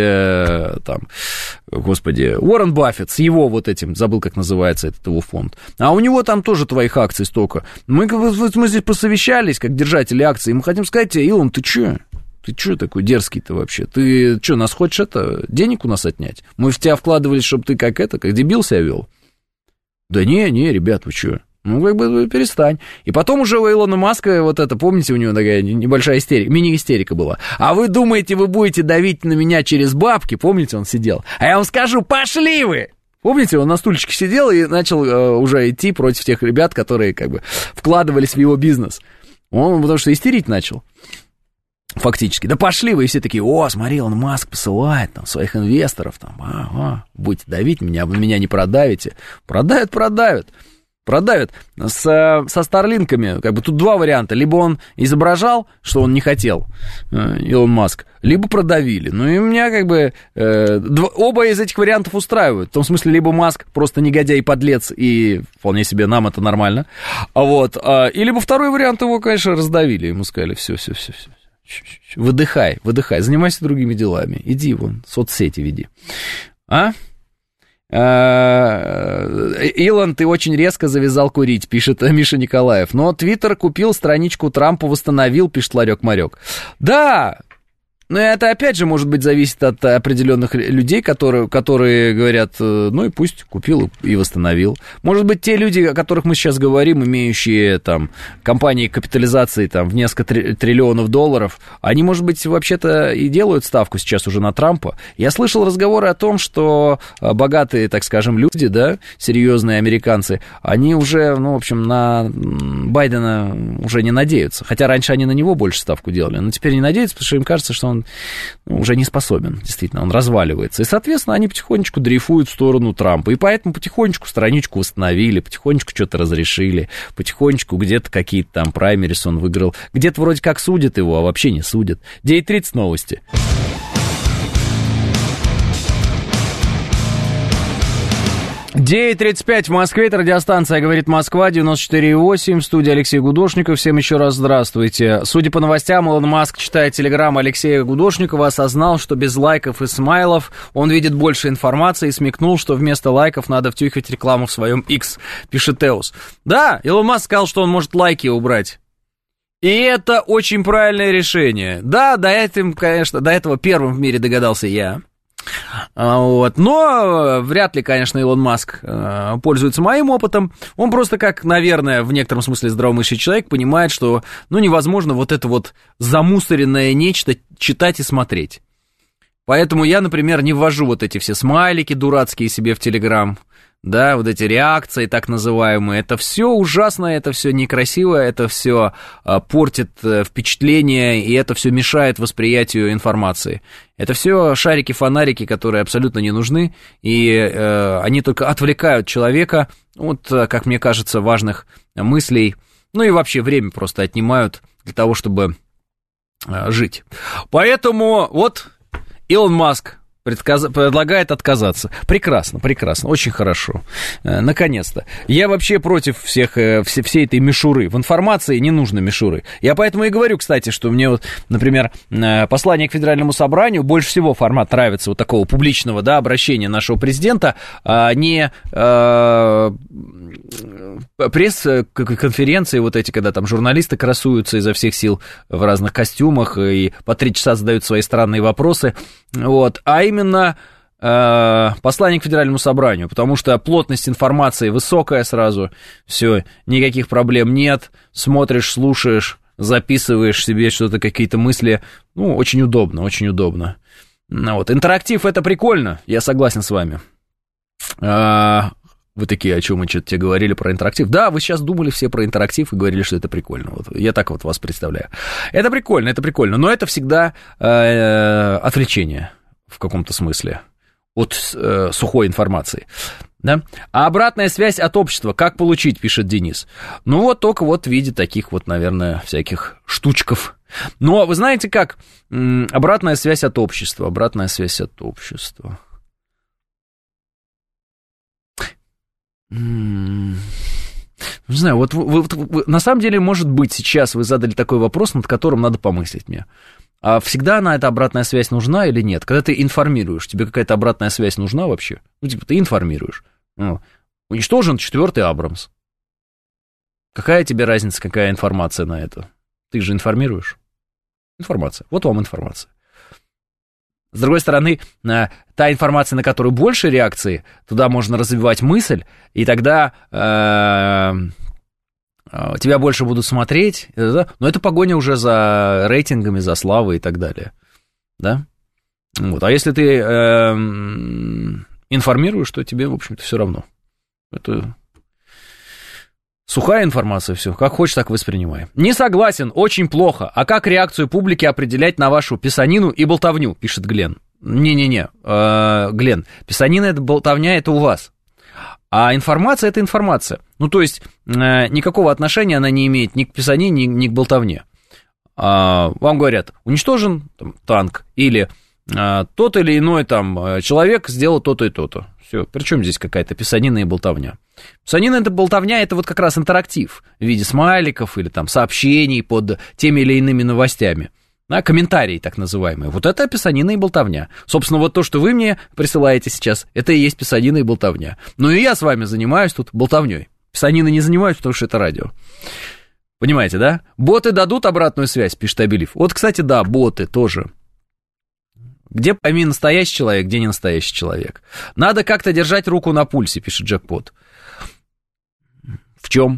Уоррен Баффет с его вот этим, забыл, как называется этот его фонд, а у него там тоже твоих акций столько. Мы здесь посовещались, как держатели акций, и мы хотим сказать тебе, Илон, ты что? Ты что такой дерзкий-то вообще? Ты что, нас хочешь денег у нас отнять? Мы в тебя вкладывались, чтобы ты как дебил себя вел? Да не, ребят, вы что? Перестань. И потом уже у Илона Маска помните, у него такая небольшая истерика, мини-истерика была. А вы думаете, вы будете давить на меня через бабки? Помните, он сидел? А я вам скажу, пошли вы! Помните, он на стульчике сидел и начал уже идти против тех ребят, которые вкладывались в его бизнес. Он потому что истерить начал. Фактически. Да пошли вы, и все такие, смотри, Илон Маск посылает там своих инвесторов, будете давить меня, вы меня не продавите. Продавят. Со Старлинками, тут два варианта. Либо он изображал, что он не хотел, Илон Маск, либо продавили. И меня оба из этих вариантов устраивают. В том смысле, либо Маск просто негодяй и подлец, и вполне себе нам это нормально. И либо второй вариант, его, конечно, раздавили. Ему сказали, все. Выдыхай, занимайся другими делами. Иди соцсети веди. Илон, ты очень резко завязал курить, пишет Миша Николаев. Но Твиттер купил, страничку Трампа восстановил, пишет Ларек-Марек. Да, но это опять же может быть зависит от определенных людей, которые говорят, и пусть купил и восстановил. Может быть, те люди, о которых мы сейчас говорим, имеющие там компании капитализации там в несколько триллионов долларов, они, может быть, вообще-то и делают ставку сейчас уже на Трампа. Я слышал разговоры о том, что богатые, так скажем, люди, да, серьезные американцы, они уже, на Байдена уже не надеются. Хотя раньше они на него больше ставку делали, но теперь не надеются, потому что им кажется, что он уже не способен, действительно, он разваливается. И, соответственно, они потихонечку дрейфуют в сторону Трампа. И поэтому потихонечку страничку восстановили, потихонечку что-то разрешили, потихонечку где-то какие-то там праймерис он выиграл. Где-то вроде как судят его, а вообще не судят. 9:30 новости. 9:35 в Москве, это радиостанция «Говорит Москва», 94,8, в студии Алексей Гудошников. Всем еще раз здравствуйте. Судя по новостям, Илон Маск, читая телеграм Алексея Гудошникова, осознал, что без лайков и смайлов он видит больше информации и смекнул, что вместо лайков надо втюхивать рекламу в своем X, пишет Теус. Да, Илон Маск сказал, что он может лайки убрать. И это очень правильное решение. Да, до этого первым в мире догадался я. Но вряд ли, конечно, Илон Маск пользуется моим опытом. Он просто как, наверное, в некотором смысле здравомыслящий человек понимает, что невозможно это замусоренное нечто читать и смотреть. Поэтому я, например, не ввожу эти все смайлики дурацкие себе в Телеграм. Да, эти реакции так называемые, это все ужасно, это все некрасиво, это все портит впечатление, и это все мешает восприятию информации. Это все шарики-фонарики, которые абсолютно не нужны, и они только отвлекают человека от, как мне кажется, важных мыслей Ну и вообще время просто отнимают для того, чтобы жить. Поэтому вот Илон Маск предлагает отказаться. Прекрасно, прекрасно, очень хорошо. Наконец-то. Я вообще против всей этой мишуры. В информации не нужно мишуры. Я поэтому и говорю, кстати, что мне вот, например, послание к Федеральному собранию больше всего формат нравится вот такого публичного, да, обращения нашего президента, а не пресс-конференции вот эти, когда там журналисты красуются изо всех сил в разных костюмах и по 3 часа задают свои странные вопросы. Вот, а именно послание к Федеральному собранию, потому что плотность информации высокая сразу, все, никаких проблем нет, смотришь, слушаешь, записываешь себе что-то, какие-то мысли, ну, очень удобно, очень удобно. Ну, вот, интерактив — это прикольно, я согласен с вами. Вы такие, о чем мы что-то тебе говорили про интерактив? Да, вы сейчас думали все про интерактив и говорили, что это прикольно. Вот, я так вот вас представляю. Это прикольно, но это всегда отвлечение в каком-то смысле от сухой информации. Да? А обратная связь от общества, как получить, пишет Денис. Ну вот только вот в виде таких вот, наверное, всяких штучков. Но вы знаете как? Обратная связь от общества. Не знаю, вот вы, на самом деле, может быть, сейчас вы задали такой вопрос, над которым надо помыслить мне. А всегда она, эта обратная связь, нужна или нет? Когда ты информируешь, тебе какая-то обратная связь нужна вообще? Ну, типа, ты информируешь. Ну, уничтожен 4-й Абрамс. Какая тебе разница, какая информация на это? Ты же информируешь. Информация. Вот вам информация. С другой стороны, та информация, на которую больше реакции, туда можно развивать мысль, и тогда тебя больше будут смотреть, да? Но это погоня уже за рейтингами, за славой и так далее. Да? Вот. А если ты информируешь, то тебе, в общем-то, все равно. Это сухая информация, все. Как хочешь, так воспринимай. Не согласен, очень плохо. А как реакцию публики определять на вашу писанину и болтовню, пишет Глен. Не-не-не, Глен, писанина и болтовня — это у вас. А информация — это информация. Ну, то есть, никакого отношения она не имеет ни к писанине, ни к болтовне. Вам говорят, уничтожен там танк, или тот или иной там человек сделал то-то и то-то. Все, причем здесь какая-то писанина и болтовня? Писанина и болтовня — это вот как раз интерактив в виде смайликов или там сообщений под теми или иными новостями. Комментарии так называемые. Вот это писанина и болтовня. Собственно, вот то, что вы мне присылаете сейчас, это и есть писанина и болтовня. Ну и я с вами занимаюсь тут болтовней. Писаниной не занимаюсь, потому что это радио. Понимаете, да? Боты дадут обратную связь, пишет Абелив. Вот, кстати, да, боты тоже. Где пойми настоящий человек, где не настоящий человек. Надо как-то держать руку на пульсе, пишет Джекпот. В чем?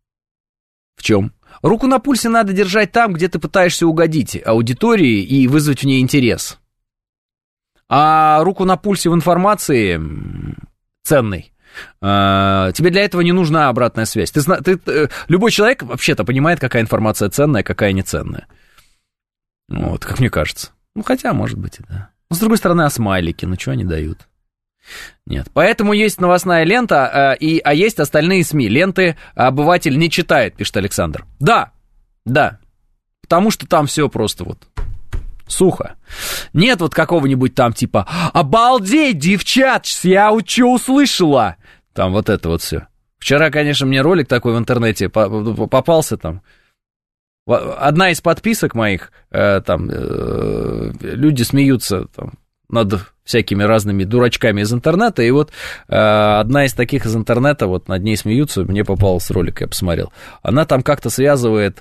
Руку на пульсе надо держать там, где ты пытаешься угодить аудитории и вызвать в ней интерес. А руку на пульсе в информации ценной. Тебе для этого не нужна обратная связь. Любой человек вообще-то понимает, какая информация ценная, какая не ценная. Вот, как мне кажется. Ну, хотя, может быть, и да. Но, с другой стороны, а смайлики, ну, что они дают? Нет. Поэтому есть новостная лента, а есть остальные СМИ. Ленты обыватель не читает, пишет Александр. Да. Потому что там все просто вот сухо. Нет вот какого-нибудь там типа «Обалдеть, девчат, я что услышала?» Там вот это вот все. Вчера, конечно, мне ролик такой в интернете попался там. Одна из подписок моих, там, люди смеются там над всякими разными дурачками из интернета, и вот одна из таких из интернета, вот над ней смеются, мне попался ролик, я посмотрел. Она там как-то связывает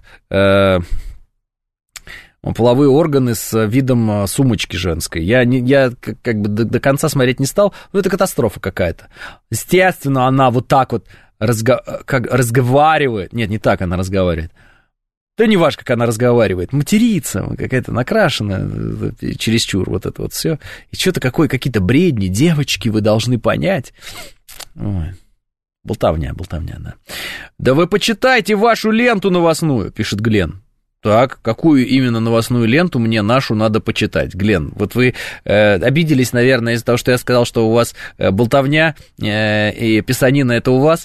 половые органы с видом сумочки женской. Я как бы до конца смотреть не стал, но это катастрофа какая-то. Естественно, она вот так вот разговаривает. Нет, не так она разговаривает. Да не важно, как она разговаривает, матерится, какая-то накрашенная, чересчур вот это вот все. И что-то какие-то бредни, девочки, вы должны понять. Ой. Болтовня, да. Да вы почитайте вашу ленту новостную, пишет Глен. Так, какую именно новостную ленту мне нашу надо почитать? Глен, вот вы обиделись, наверное, из-за того, что я сказал, что у вас болтовня и писанина это у вас.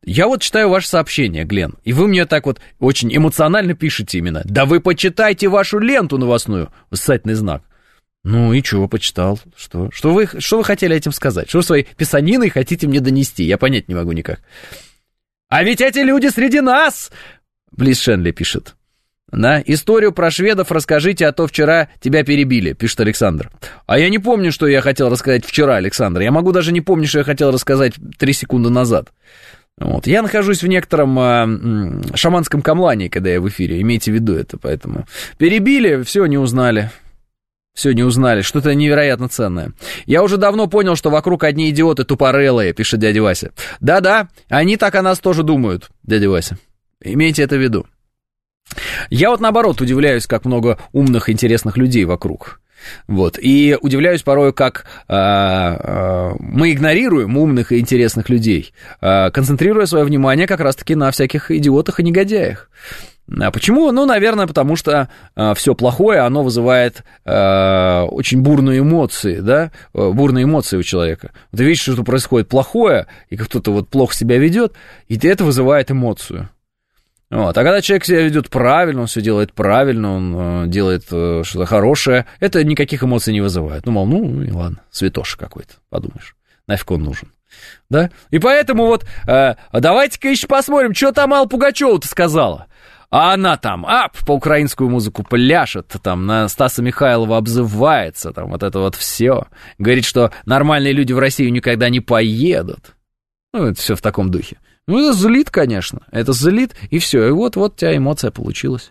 Я вот читаю ваше сообщение, Глен, и вы мне так вот очень эмоционально пишете именно. Да вы почитайте вашу ленту новостную, восклицательный знак. Ну и чего почитал? Что вы хотели этим сказать? Что вы своей писаниной хотите мне донести? Я понять не могу никак. А ведь эти люди среди нас! Близ Шенли пишет. Да, историю про шведов расскажите, а то вчера тебя перебили, пишет Александр. А я не помню, что я хотел рассказать вчера, Александр. Я могу даже не помнить, что я хотел рассказать 3 секунды назад. Вот. Я нахожусь в некотором шаманском камлании, когда я в эфире, имейте в виду это, поэтому перебили, все, не узнали. Все, не узнали, что-то невероятно ценное. Я уже давно понял, что вокруг одни идиоты тупорылые, пишет дядя Вася. Да-да, они так о нас тоже думают, дядя Вася. Имейте это в виду. Я вот наоборот удивляюсь, как много умных, интересных людей вокруг. Вот. И удивляюсь порой, как мы игнорируем умных и интересных людей, концентрируя свое внимание как раз-таки на всяких идиотах и негодяях. А почему? Ну, наверное, потому что все плохое, оно вызывает очень бурные эмоции, да, бурные эмоции у человека. Ты видишь, что происходит плохое, и кто-то вот плохо себя ведет, и это вызывает эмоцию. Вот. А когда человек себя ведет правильно, он все делает правильно, он делает что-то хорошее, это никаких эмоций не вызывает. Ну, мол, ну, и ладно, святоша какой-то, подумаешь, нафиг он нужен. Да? И поэтому вот давайте-ка еще посмотрим, что там Алла Пугачева-то сказала. А она там, по украинскую музыку пляшет, там на Стаса Михайлова обзывается, там вот это вот все. Говорит, что нормальные люди в Россию никогда не поедут. Ну, это все в таком духе. Ну, это злит, конечно, это злит, и все, и вот у тебя эмоция получилась.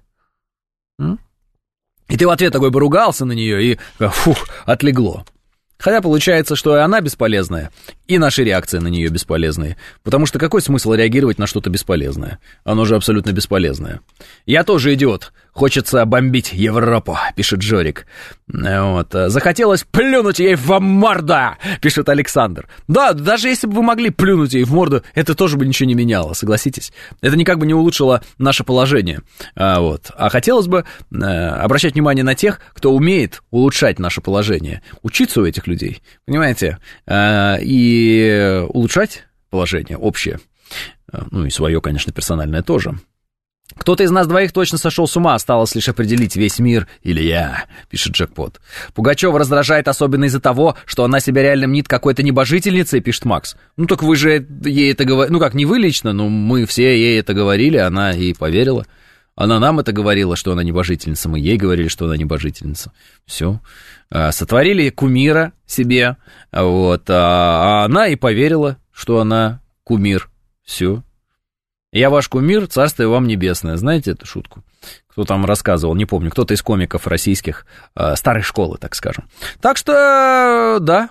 И ты в ответ такой поругался на нее, и отлегло. Хотя получается, что и она бесполезная, и наши реакции на нее бесполезные. Потому что какой смысл реагировать на что-то бесполезное? Оно же абсолютно бесполезное. Я тоже идиот. Хочется бомбить Европу, пишет Жорик. Вот. Захотелось плюнуть ей в морду, пишет Александр. Да, даже если бы вы могли плюнуть ей в морду, это тоже бы ничего не меняло, согласитесь? Это никак бы не улучшило наше положение. Вот. А хотелось бы обращать внимание на тех, кто умеет улучшать наше положение. Учиться у этих людей, понимаете? И улучшать положение общее. Ну и свое, конечно, персональное тоже. Кто-то из нас двоих точно сошел с ума, осталось лишь определить, весь мир или я, пишет Джекпот. Пугачева раздражает особенно из-за того, что она себя реально мнит какой-то небожительницей, пишет Макс. Ну так вы же ей это говорили, ну как, не вы лично, но мы все ей это говорили, она ей поверила. Она нам это говорила, что она небожительница, мы ей говорили, что она небожительница. Все. Сотворили кумира себе, вот, а она и поверила, что она кумир. Все. Я ваш кумир, царствие вам небесное. Знаете эту шутку? Кто там рассказывал, не помню, кто-то из комиков российских, старой школы, так скажем. Так что, да.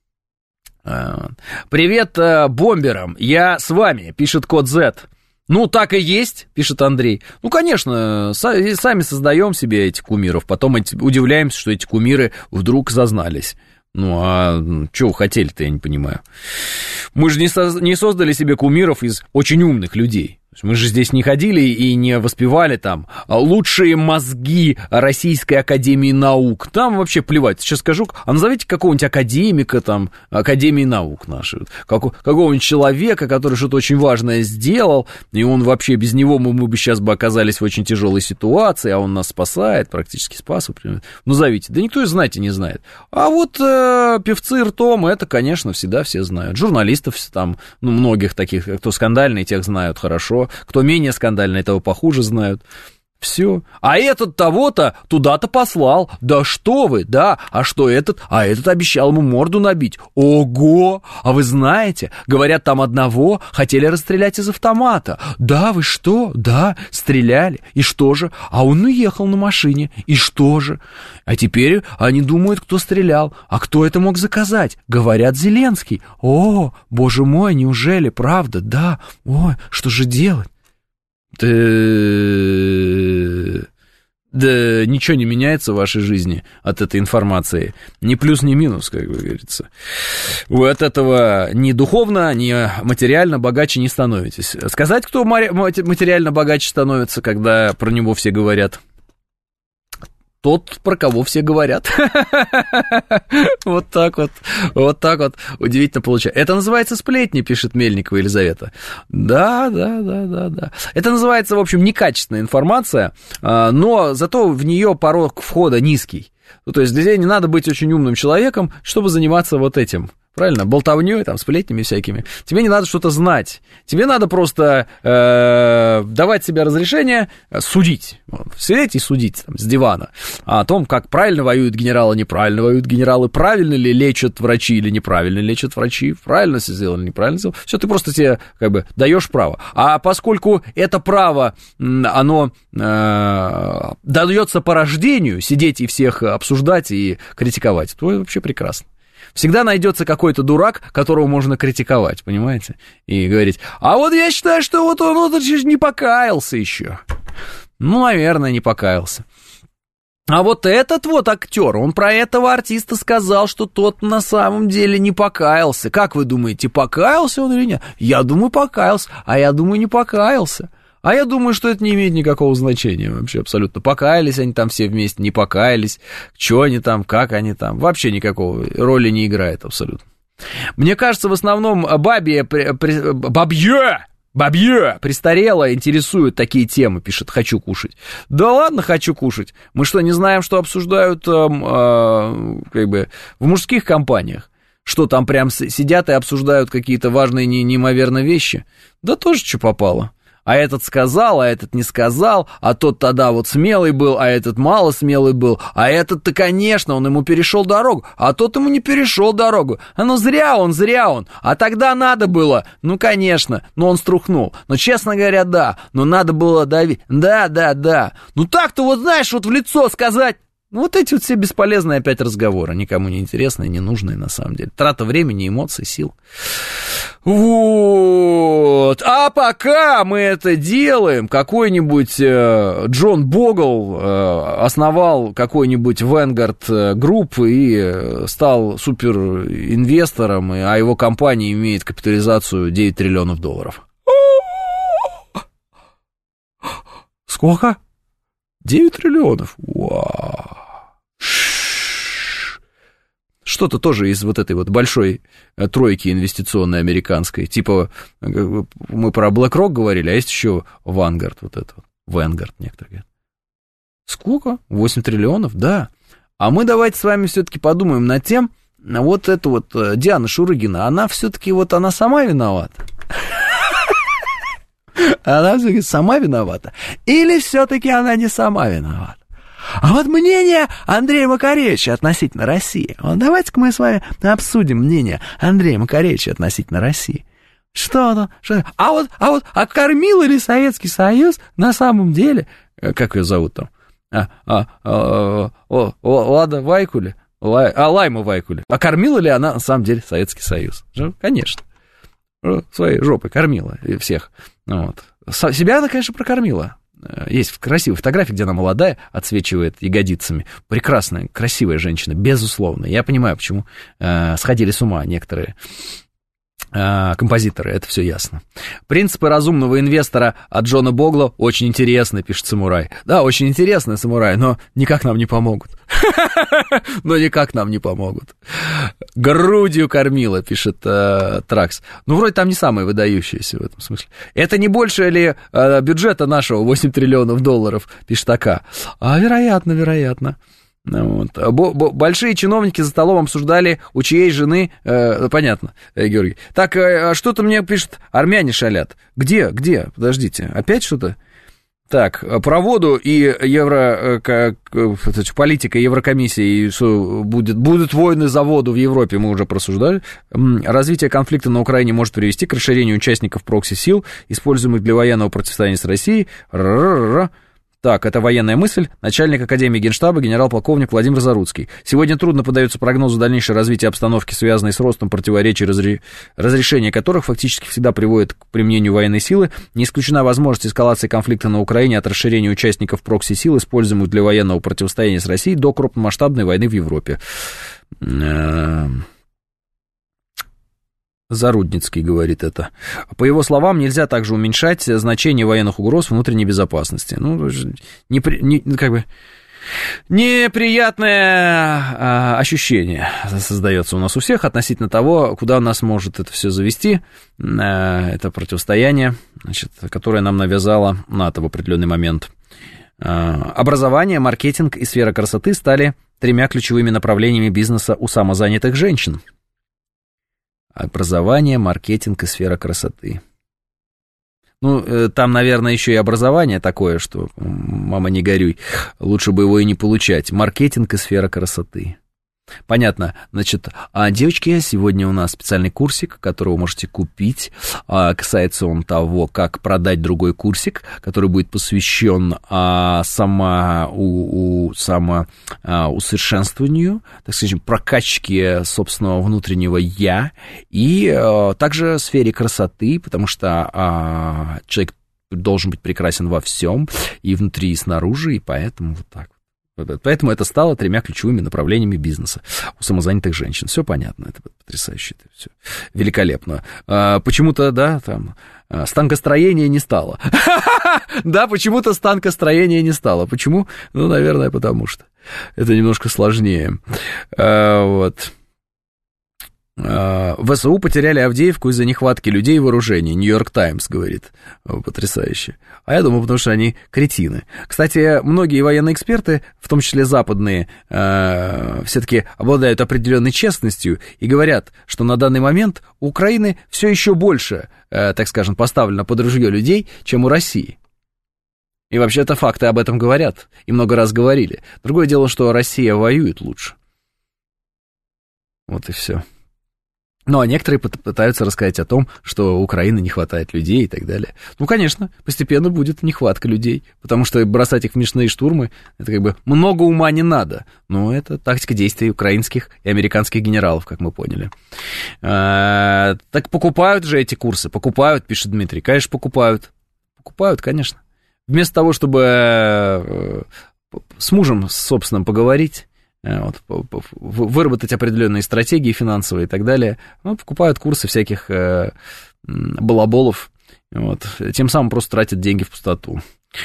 Привет бомберам, я с вами, пишет код Z. Ну, так и есть, пишет Андрей. Ну, конечно, сами создаем себе этих кумиров, потом удивляемся, что эти кумиры вдруг зазнались. Ну, а что вы хотели-то, я не понимаю. Мы же не создали себе кумиров из очень умных людей. Мы же здесь не ходили и не воспевали там лучшие мозги Российской Академии Наук. Там вообще плевать. Сейчас скажу, а назовите какого-нибудь академика там, Академии Наук нашей. Какого-нибудь человека, который что-то очень важное сделал, и он вообще без него мы бы сейчас бы оказались в очень тяжелой ситуации, а он нас спасает, практически спас. Назовите. Да никто, знаете, не знает. А вот певцы ртом, это, конечно, всегда все знают. Журналистов там, ну, многих таких, кто скандальный, тех знают хорошо. Кто менее скандальный, того похуже знают. Все. А этот того-то туда-то послал. Да что вы, да. А что этот? А этот обещал ему морду набить. Ого! А вы знаете, говорят, там одного хотели расстрелять из автомата. Да, вы что? Да, стреляли. И что же? А он уехал на машине. И что же? А теперь они думают, кто стрелял. А кто это мог заказать? Говорят, Зеленский. О, боже мой, неужели? Правда? Да. Ой, что же делать? Да ничего не меняется в вашей жизни от этой информации. Ни плюс, ни минус, как говорится. Вы от этого ни духовно, ни материально богаче не становитесь. Сказать, кто материально богаче становится, когда про него все говорят? тот, про кого все говорят. Вот так вот удивительно получается. Это называется сплетни, пишет Мельникова Елизавета. Да. Это называется, в общем, некачественная информация, но зато в нее порог входа низкий. Ну, то есть для тебя не надо быть очень умным человеком, чтобы заниматься вот этим. Правильно? Болтовнёй, там, сплетнями всякими. Тебе не надо что-то знать. Тебе надо просто давать себе разрешение судить. Сидеть и судить там, с дивана. О том, как правильно воюют генералы, неправильно воюют генералы, правильно ли лечат врачи или неправильно лечат врачи, правильно все сделали, неправильно сделали. Все, ты просто себе как бы даешь право. А поскольку это право, оно дается по рождению, сидеть и всех обсуждать и критиковать, то вообще прекрасно. Всегда найдется какой-то дурак, которого можно критиковать, понимаете? И говорить, а вот я считаю, что вот он не покаялся еще. Ну, наверное, не покаялся. А вот этот вот актер, он про этого артиста сказал, что тот на самом деле не покаялся. Как вы думаете, покаялся он или нет? Я думаю, покаялся, а я думаю, не покаялся. А я думаю, что это не имеет никакого значения вообще абсолютно. Покаялись они там все вместе, не покаялись, что они там, как они там. Вообще никакого роли не играет абсолютно. Мне кажется, в основном бабье престарело интересуют такие темы, пишет «Хочу кушать». Да ладно, хочу кушать. Мы что, не знаем, что обсуждают как бы в мужских компаниях? Что там прям сидят и обсуждают какие-то важные неимоверно вещи? Да тоже что попало. А этот сказал, а этот не сказал, а тот тогда вот смелый был, а этот мало смелый был, а этот-то, конечно, он ему перешел дорогу, а тот ему не перешел дорогу. А ну зря он, а тогда надо было, ну, конечно, но он струхнул. Но, честно говоря, да, но надо было давить, да. Ну, так-то вот, знаешь, вот в лицо сказать. Ну, вот эти вот все бесполезные опять разговоры, никому не интересные, не нужные на самом деле. Трата времени, эмоций, сил. Вот. А пока мы это делаем, какой-нибудь Джон Богл основал какой-нибудь Vanguard Group и стал суперинвестором, а его компания имеет капитализацию 9 триллионов долларов. Сколько? 9 триллионов. Вау. Что-то тоже из вот этой вот большой тройки инвестиционной американской. Типа, мы про BlackRock говорили, а есть еще Vanguard, вот это вот. Vanguard, некоторые говорят. Сколько? 8 триллионов? Да. А мы давайте с вами все-таки подумаем над тем, вот эта вот Диана Шурыгина, она все-таки вот она сама виновата? Она все-таки сама виновата? Или все-таки она не сама виновата? А вот мнение Андрея Макаревича относительно России. Вот давайте-ка мы с вами обсудим мнение Андрея Макаревича относительно России. Что? А кормил ли Советский Союз на самом деле? Как ее зовут там? Лада Вайкуле? Лайма Вайкуле. А кормила ли она на самом деле Советский Союз? Конечно. Своей жопой кормила всех. Вот. Себя она, конечно, прокормила. Есть красивая фотография, где она молодая, отсвечивает ягодицами. Прекрасная, красивая женщина, безусловно. Я понимаю, почему сходили с ума некоторые композиторы, это все ясно. Принципы разумного инвестора от Джона Богла очень интересны, пишет Самурай. Да, очень интересно, Самурай, но никак нам не помогут. Грудью кормила, пишет Тракс. Ну, вроде там не самое выдающееся в этом смысле. Это не больше ли бюджета нашего 8 триллионов долларов, пишет АК? Вероятно. Вот. Большие чиновники за столом обсуждали, у чьей жены... понятно, Георгий. Так, что-то мне пишет, армяне шалят. Где? Подождите, опять что-то? Так, про воду и политика Еврокомиссии, будут войны за воду в Европе, мы уже просуждали. Развитие конфликта на Украине может привести к расширению участников прокси-сил, используемых для военного противостояния с Россией. Так, это военная мысль. Начальник Академии Генштаба, генерал-полковник Владимир Заруцкий. Сегодня трудно поддается прогнозу дальнейшего развития обстановки, связанной с ростом противоречий, разрешение которых фактически всегда приводит к применению военной силы. Не исключена возможность эскалации конфликта на Украине от расширения участников прокси-сил, используемых для военного противостояния с Россией, до крупномасштабной войны в Европе. Зарудницкий говорит это. По его словам, нельзя также уменьшать значение военных угроз внутренней безопасности. Неприятное ощущение создается у нас у всех относительно того, куда нас может это все завести, это противостояние, значит, которое нам навязало НАТО в определенный момент. Образование, маркетинг и сфера красоты стали 3 ключевыми направлениями бизнеса у самозанятых женщин. Образование, маркетинг и сфера красоты. Ну, там, наверное, еще и образование такое, что, мама, не горюй, лучше бы его и не получать. Маркетинг и сфера красоты. Понятно. Значит, девочки, сегодня у нас специальный курсик, который вы можете купить. Касается он того, как продать другой курсик, который будет посвящен самоусовершенствованию, так скажем, прокачке собственного внутреннего «я», и также сфере красоты, потому что человек должен быть прекрасен во всем, и внутри, и снаружи, и поэтому вот так. Поэтому это стало 3 ключевыми направлениями бизнеса у самозанятых женщин. Все понятно, это потрясающе, это все великолепно. Почему-то, да, там, станкостроения не стало. Да, почему-то станкостроения не стало. Почему? Ну, наверное, потому что это немножко сложнее. Вот. ВСУ потеряли Авдеевку из-за нехватки людей и вооружений. Нью-Йорк Таймс говорит. Потрясающе. А я думаю, потому что они кретины. Кстати, многие военные эксперты, в том числе западные, все-таки обладают определенной честностью и говорят, что на данный момент у Украины все еще больше, так скажем, поставлено под ружье людей, чем у России. И вообще-то факты об этом говорят, и много раз говорили. Другое дело, что Россия воюет лучше. Вот и все. Ну, а некоторые пытаются рассказать о том, что у Украины не хватает людей и так далее. Ну, конечно, постепенно будет нехватка людей, потому что бросать их в мясные штурмы, это как бы много ума не надо. Но это тактика действий украинских и американских генералов, как мы поняли. Так покупают же эти курсы, покупают, пишет Дмитрий. Конечно, покупают. Покупают, конечно. Вместо того, чтобы с мужем собственным поговорить, вот, выработать определенные стратегии финансовые и так далее, ну, покупают курсы всяких балаболов, вот, тем самым просто тратят деньги в пустоту.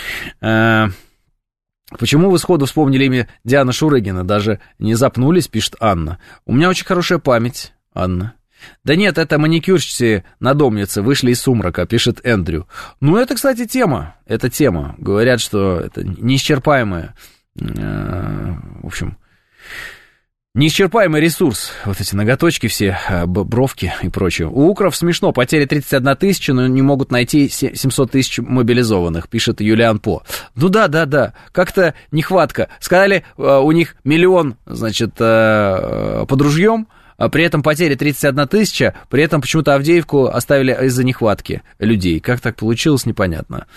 Почему вы сходу вспомнили имя Дианы Шурыгина, даже не запнулись, пишет Анна. У меня очень хорошая память, Анна. Да нет, это маникюрщицы-надомницы вышли из сумрака, пишет Эндрю. Ну, это, кстати, тема, это тема. Говорят, что это неисчерпаемая, в общем, неисчерпаемый ресурс, вот эти ноготочки все, бровки и прочее. У укров смешно, потери 31 тысяча, но не могут найти 700 тысяч мобилизованных, пишет Юлиан По. Ну да, как-то нехватка. Сказали, у них 1 миллион, значит, под ружьем, а при этом потери 31 тысяча, при этом почему-то Авдеевку оставили из-за нехватки людей. Как так получилось, непонятно.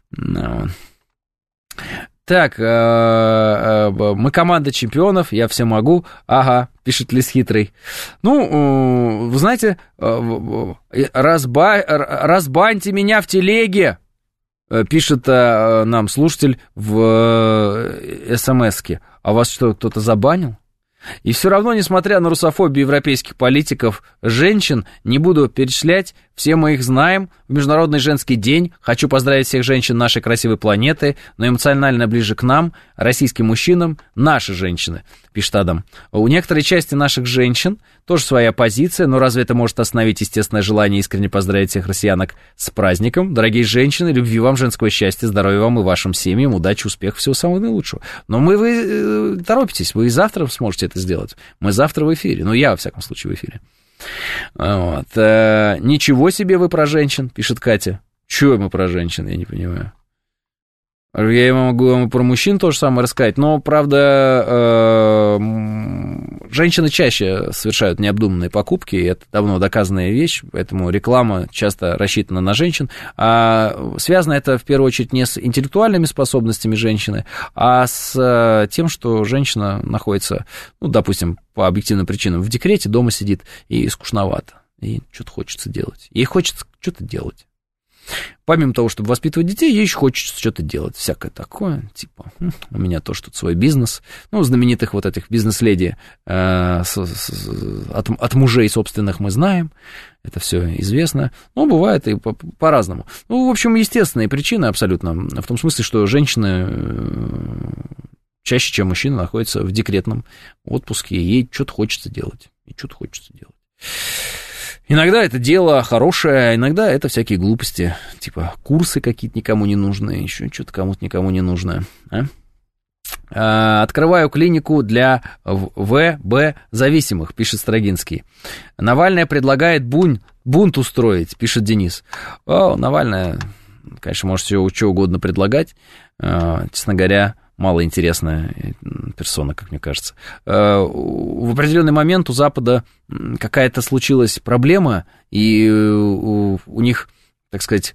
Так, мы команда чемпионов, я все могу. Ага, пишет Лис Хитрый. Ну, вы знаете, разбаньте меня в телеге, пишет нам слушатель в СМСке. А вас что, кто-то забанил? И все равно, несмотря на русофобию европейских политиков, женщин, не буду перечислять, все мы их знаем. В Международный женский день хочу поздравить всех женщин нашей красивой планеты, но эмоционально ближе к нам, российским мужчинам, наши женщины, пишет Адам. У некоторой части наших женщин тоже своя позиция, но разве это может остановить естественное желание искренне поздравить всех россиянок с праздником? Дорогие женщины, любви вам, женского счастья, здоровья вам и вашим семьям, удачи, успехов, всего самого наилучшего. Но вы торопитесь, вы и завтра сможете это сделать. Мы завтра в эфире, ну я, во всяком случае, в эфире. Вот. Ничего себе вы про женщин, пишет Катя. Чего мы про женщин, я не понимаю. Я могу вам про мужчин то же самое рассказать, но, правда, женщины чаще совершают необдуманные покупки, и это давно доказанная вещь, поэтому реклама часто рассчитана на женщин. А связано это, в первую очередь, не с интеллектуальными способностями женщины, а с тем, что женщина находится, ну, допустим, по объективным причинам в декрете, дома сидит, и скучновато, и что-то хочется делать. Ей хочется что-то делать. Помимо того, чтобы воспитывать детей, ей еще хочется что-то делать, всякое такое, типа, у меня тоже тут свой бизнес, ну, знаменитых вот этих бизнес-леди от мужей собственных мы знаем, это все известно, но бывает и по-разному. Ну, в общем, естественные причины абсолютно, в том смысле, что женщины чаще, чем мужчина, находится в декретном отпуске, и ей что-то хочется делать. Иногда это дело хорошее, а иногда это всякие глупости, типа курсы какие-то никому не нужные, еще что-то кому-то никому не нужное. Открываю клинику для ВБ-зависимых, пишет Строгинский. Навальная предлагает бунт устроить, пишет Денис. Навальная, конечно, может все что угодно предлагать. Честно говоря, малоинтересная персона, как мне кажется. В определенный момент у Запада какая-то случилась проблема, и у них, так сказать,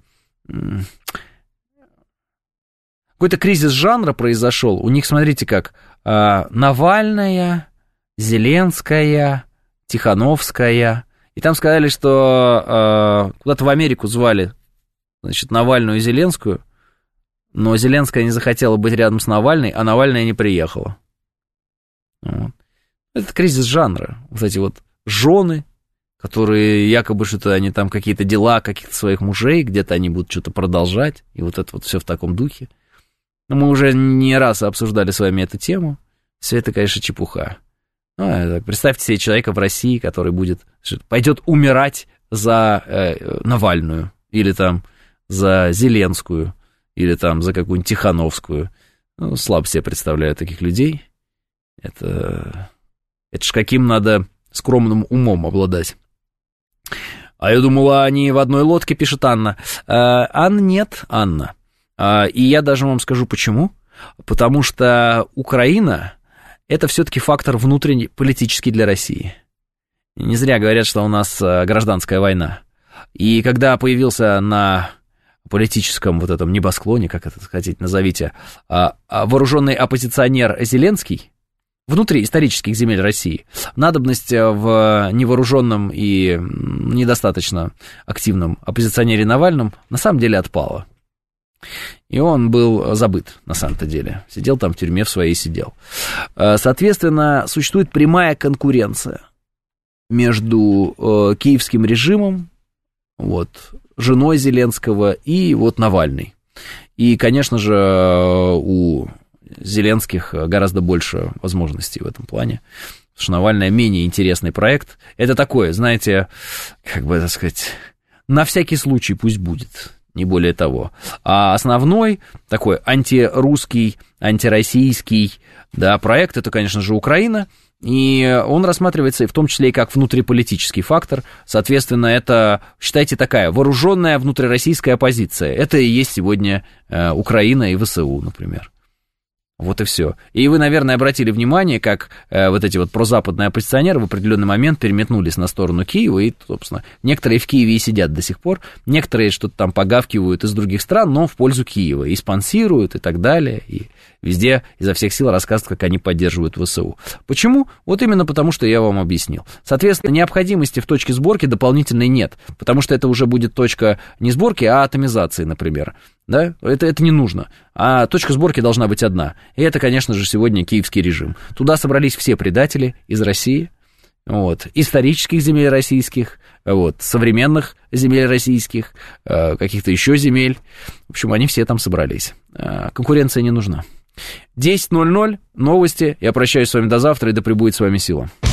какой-то кризис жанра произошел. У них, смотрите как, Навальная, Зеленская, Тихановская. И там сказали, что куда-то в Америку звали, значит, Навальную и Зеленскую, но Зеленская не захотела быть рядом с Навальной, а Навальная не приехала. Вот. Это кризис жанра. Вот эти вот жены, которые якобы что-то они там какие-то дела каких-то своих мужей, где-то они будут что-то продолжать, и вот это вот все в таком духе. Но мы уже не раз обсуждали с вами эту тему. Все это, конечно, чепуха. Представьте себе человека в России, который пойдет умирать за Навальную, или там за Зеленскую, или там за какую-нибудь Тихановскую. Слабо себе представляю таких людей. Это ж каким надо скромным умом обладать. А я думала, они в одной лодке, пишет Анна. Анна, нет, Анна. И я даже вам скажу почему. Потому что Украина – это все-таки фактор внутренний политический для России. Не зря говорят, что у нас гражданская война. И когда появился на политическом вот этом небосклоне, как это хотите назовите, вооруженный оппозиционер Зеленский, внутри исторических земель России, надобность в невооруженном и недостаточно активном оппозиционере Навальном на самом деле отпала. И он был забыт, на самом-то деле. Сидел там в тюрьме в своей сидел. Соответственно, существует прямая конкуренция между киевским режимом, женой Зеленского и Навальной. И, конечно же, у Зеленских гораздо больше возможностей в этом плане. Потому что Навальная менее интересный проект. Это такое, знаете, как бы, так сказать, на всякий случай пусть будет. Не более того. А основной такой антирусский, антироссийский проект, это, конечно же, Украина, и он рассматривается в том числе и как внутриполитический фактор. Соответственно, это, считайте, такая вооруженная внутрироссийская оппозиция. Это и есть сегодня Украина и ВСУ, например. Вот и все. И вы, наверное, обратили внимание, как вот эти вот прозападные оппозиционеры в определенный момент переметнулись на сторону Киева, и, собственно, некоторые в Киеве и сидят до сих пор, некоторые что-то там погавкивают из других стран, но в пользу Киева, и спонсируют, и так далее, и везде изо всех сил рассказывают, как они поддерживают ВСУ. Почему? Вот именно потому, что я вам объяснил. Соответственно, необходимости в точке сборки дополнительной нет, потому что это уже будет точка не сборки, а атомизации, например. Да, это не нужно. А точка сборки должна быть одна. И это, конечно же, сегодня киевский режим. Туда собрались все предатели из России, исторических земель российских, современных земель российских, каких-то еще земель. В общем, они все там собрались. Конкуренция не нужна. 10:00, новости. Я прощаюсь с вами до завтра, и да пребудет с вами сила.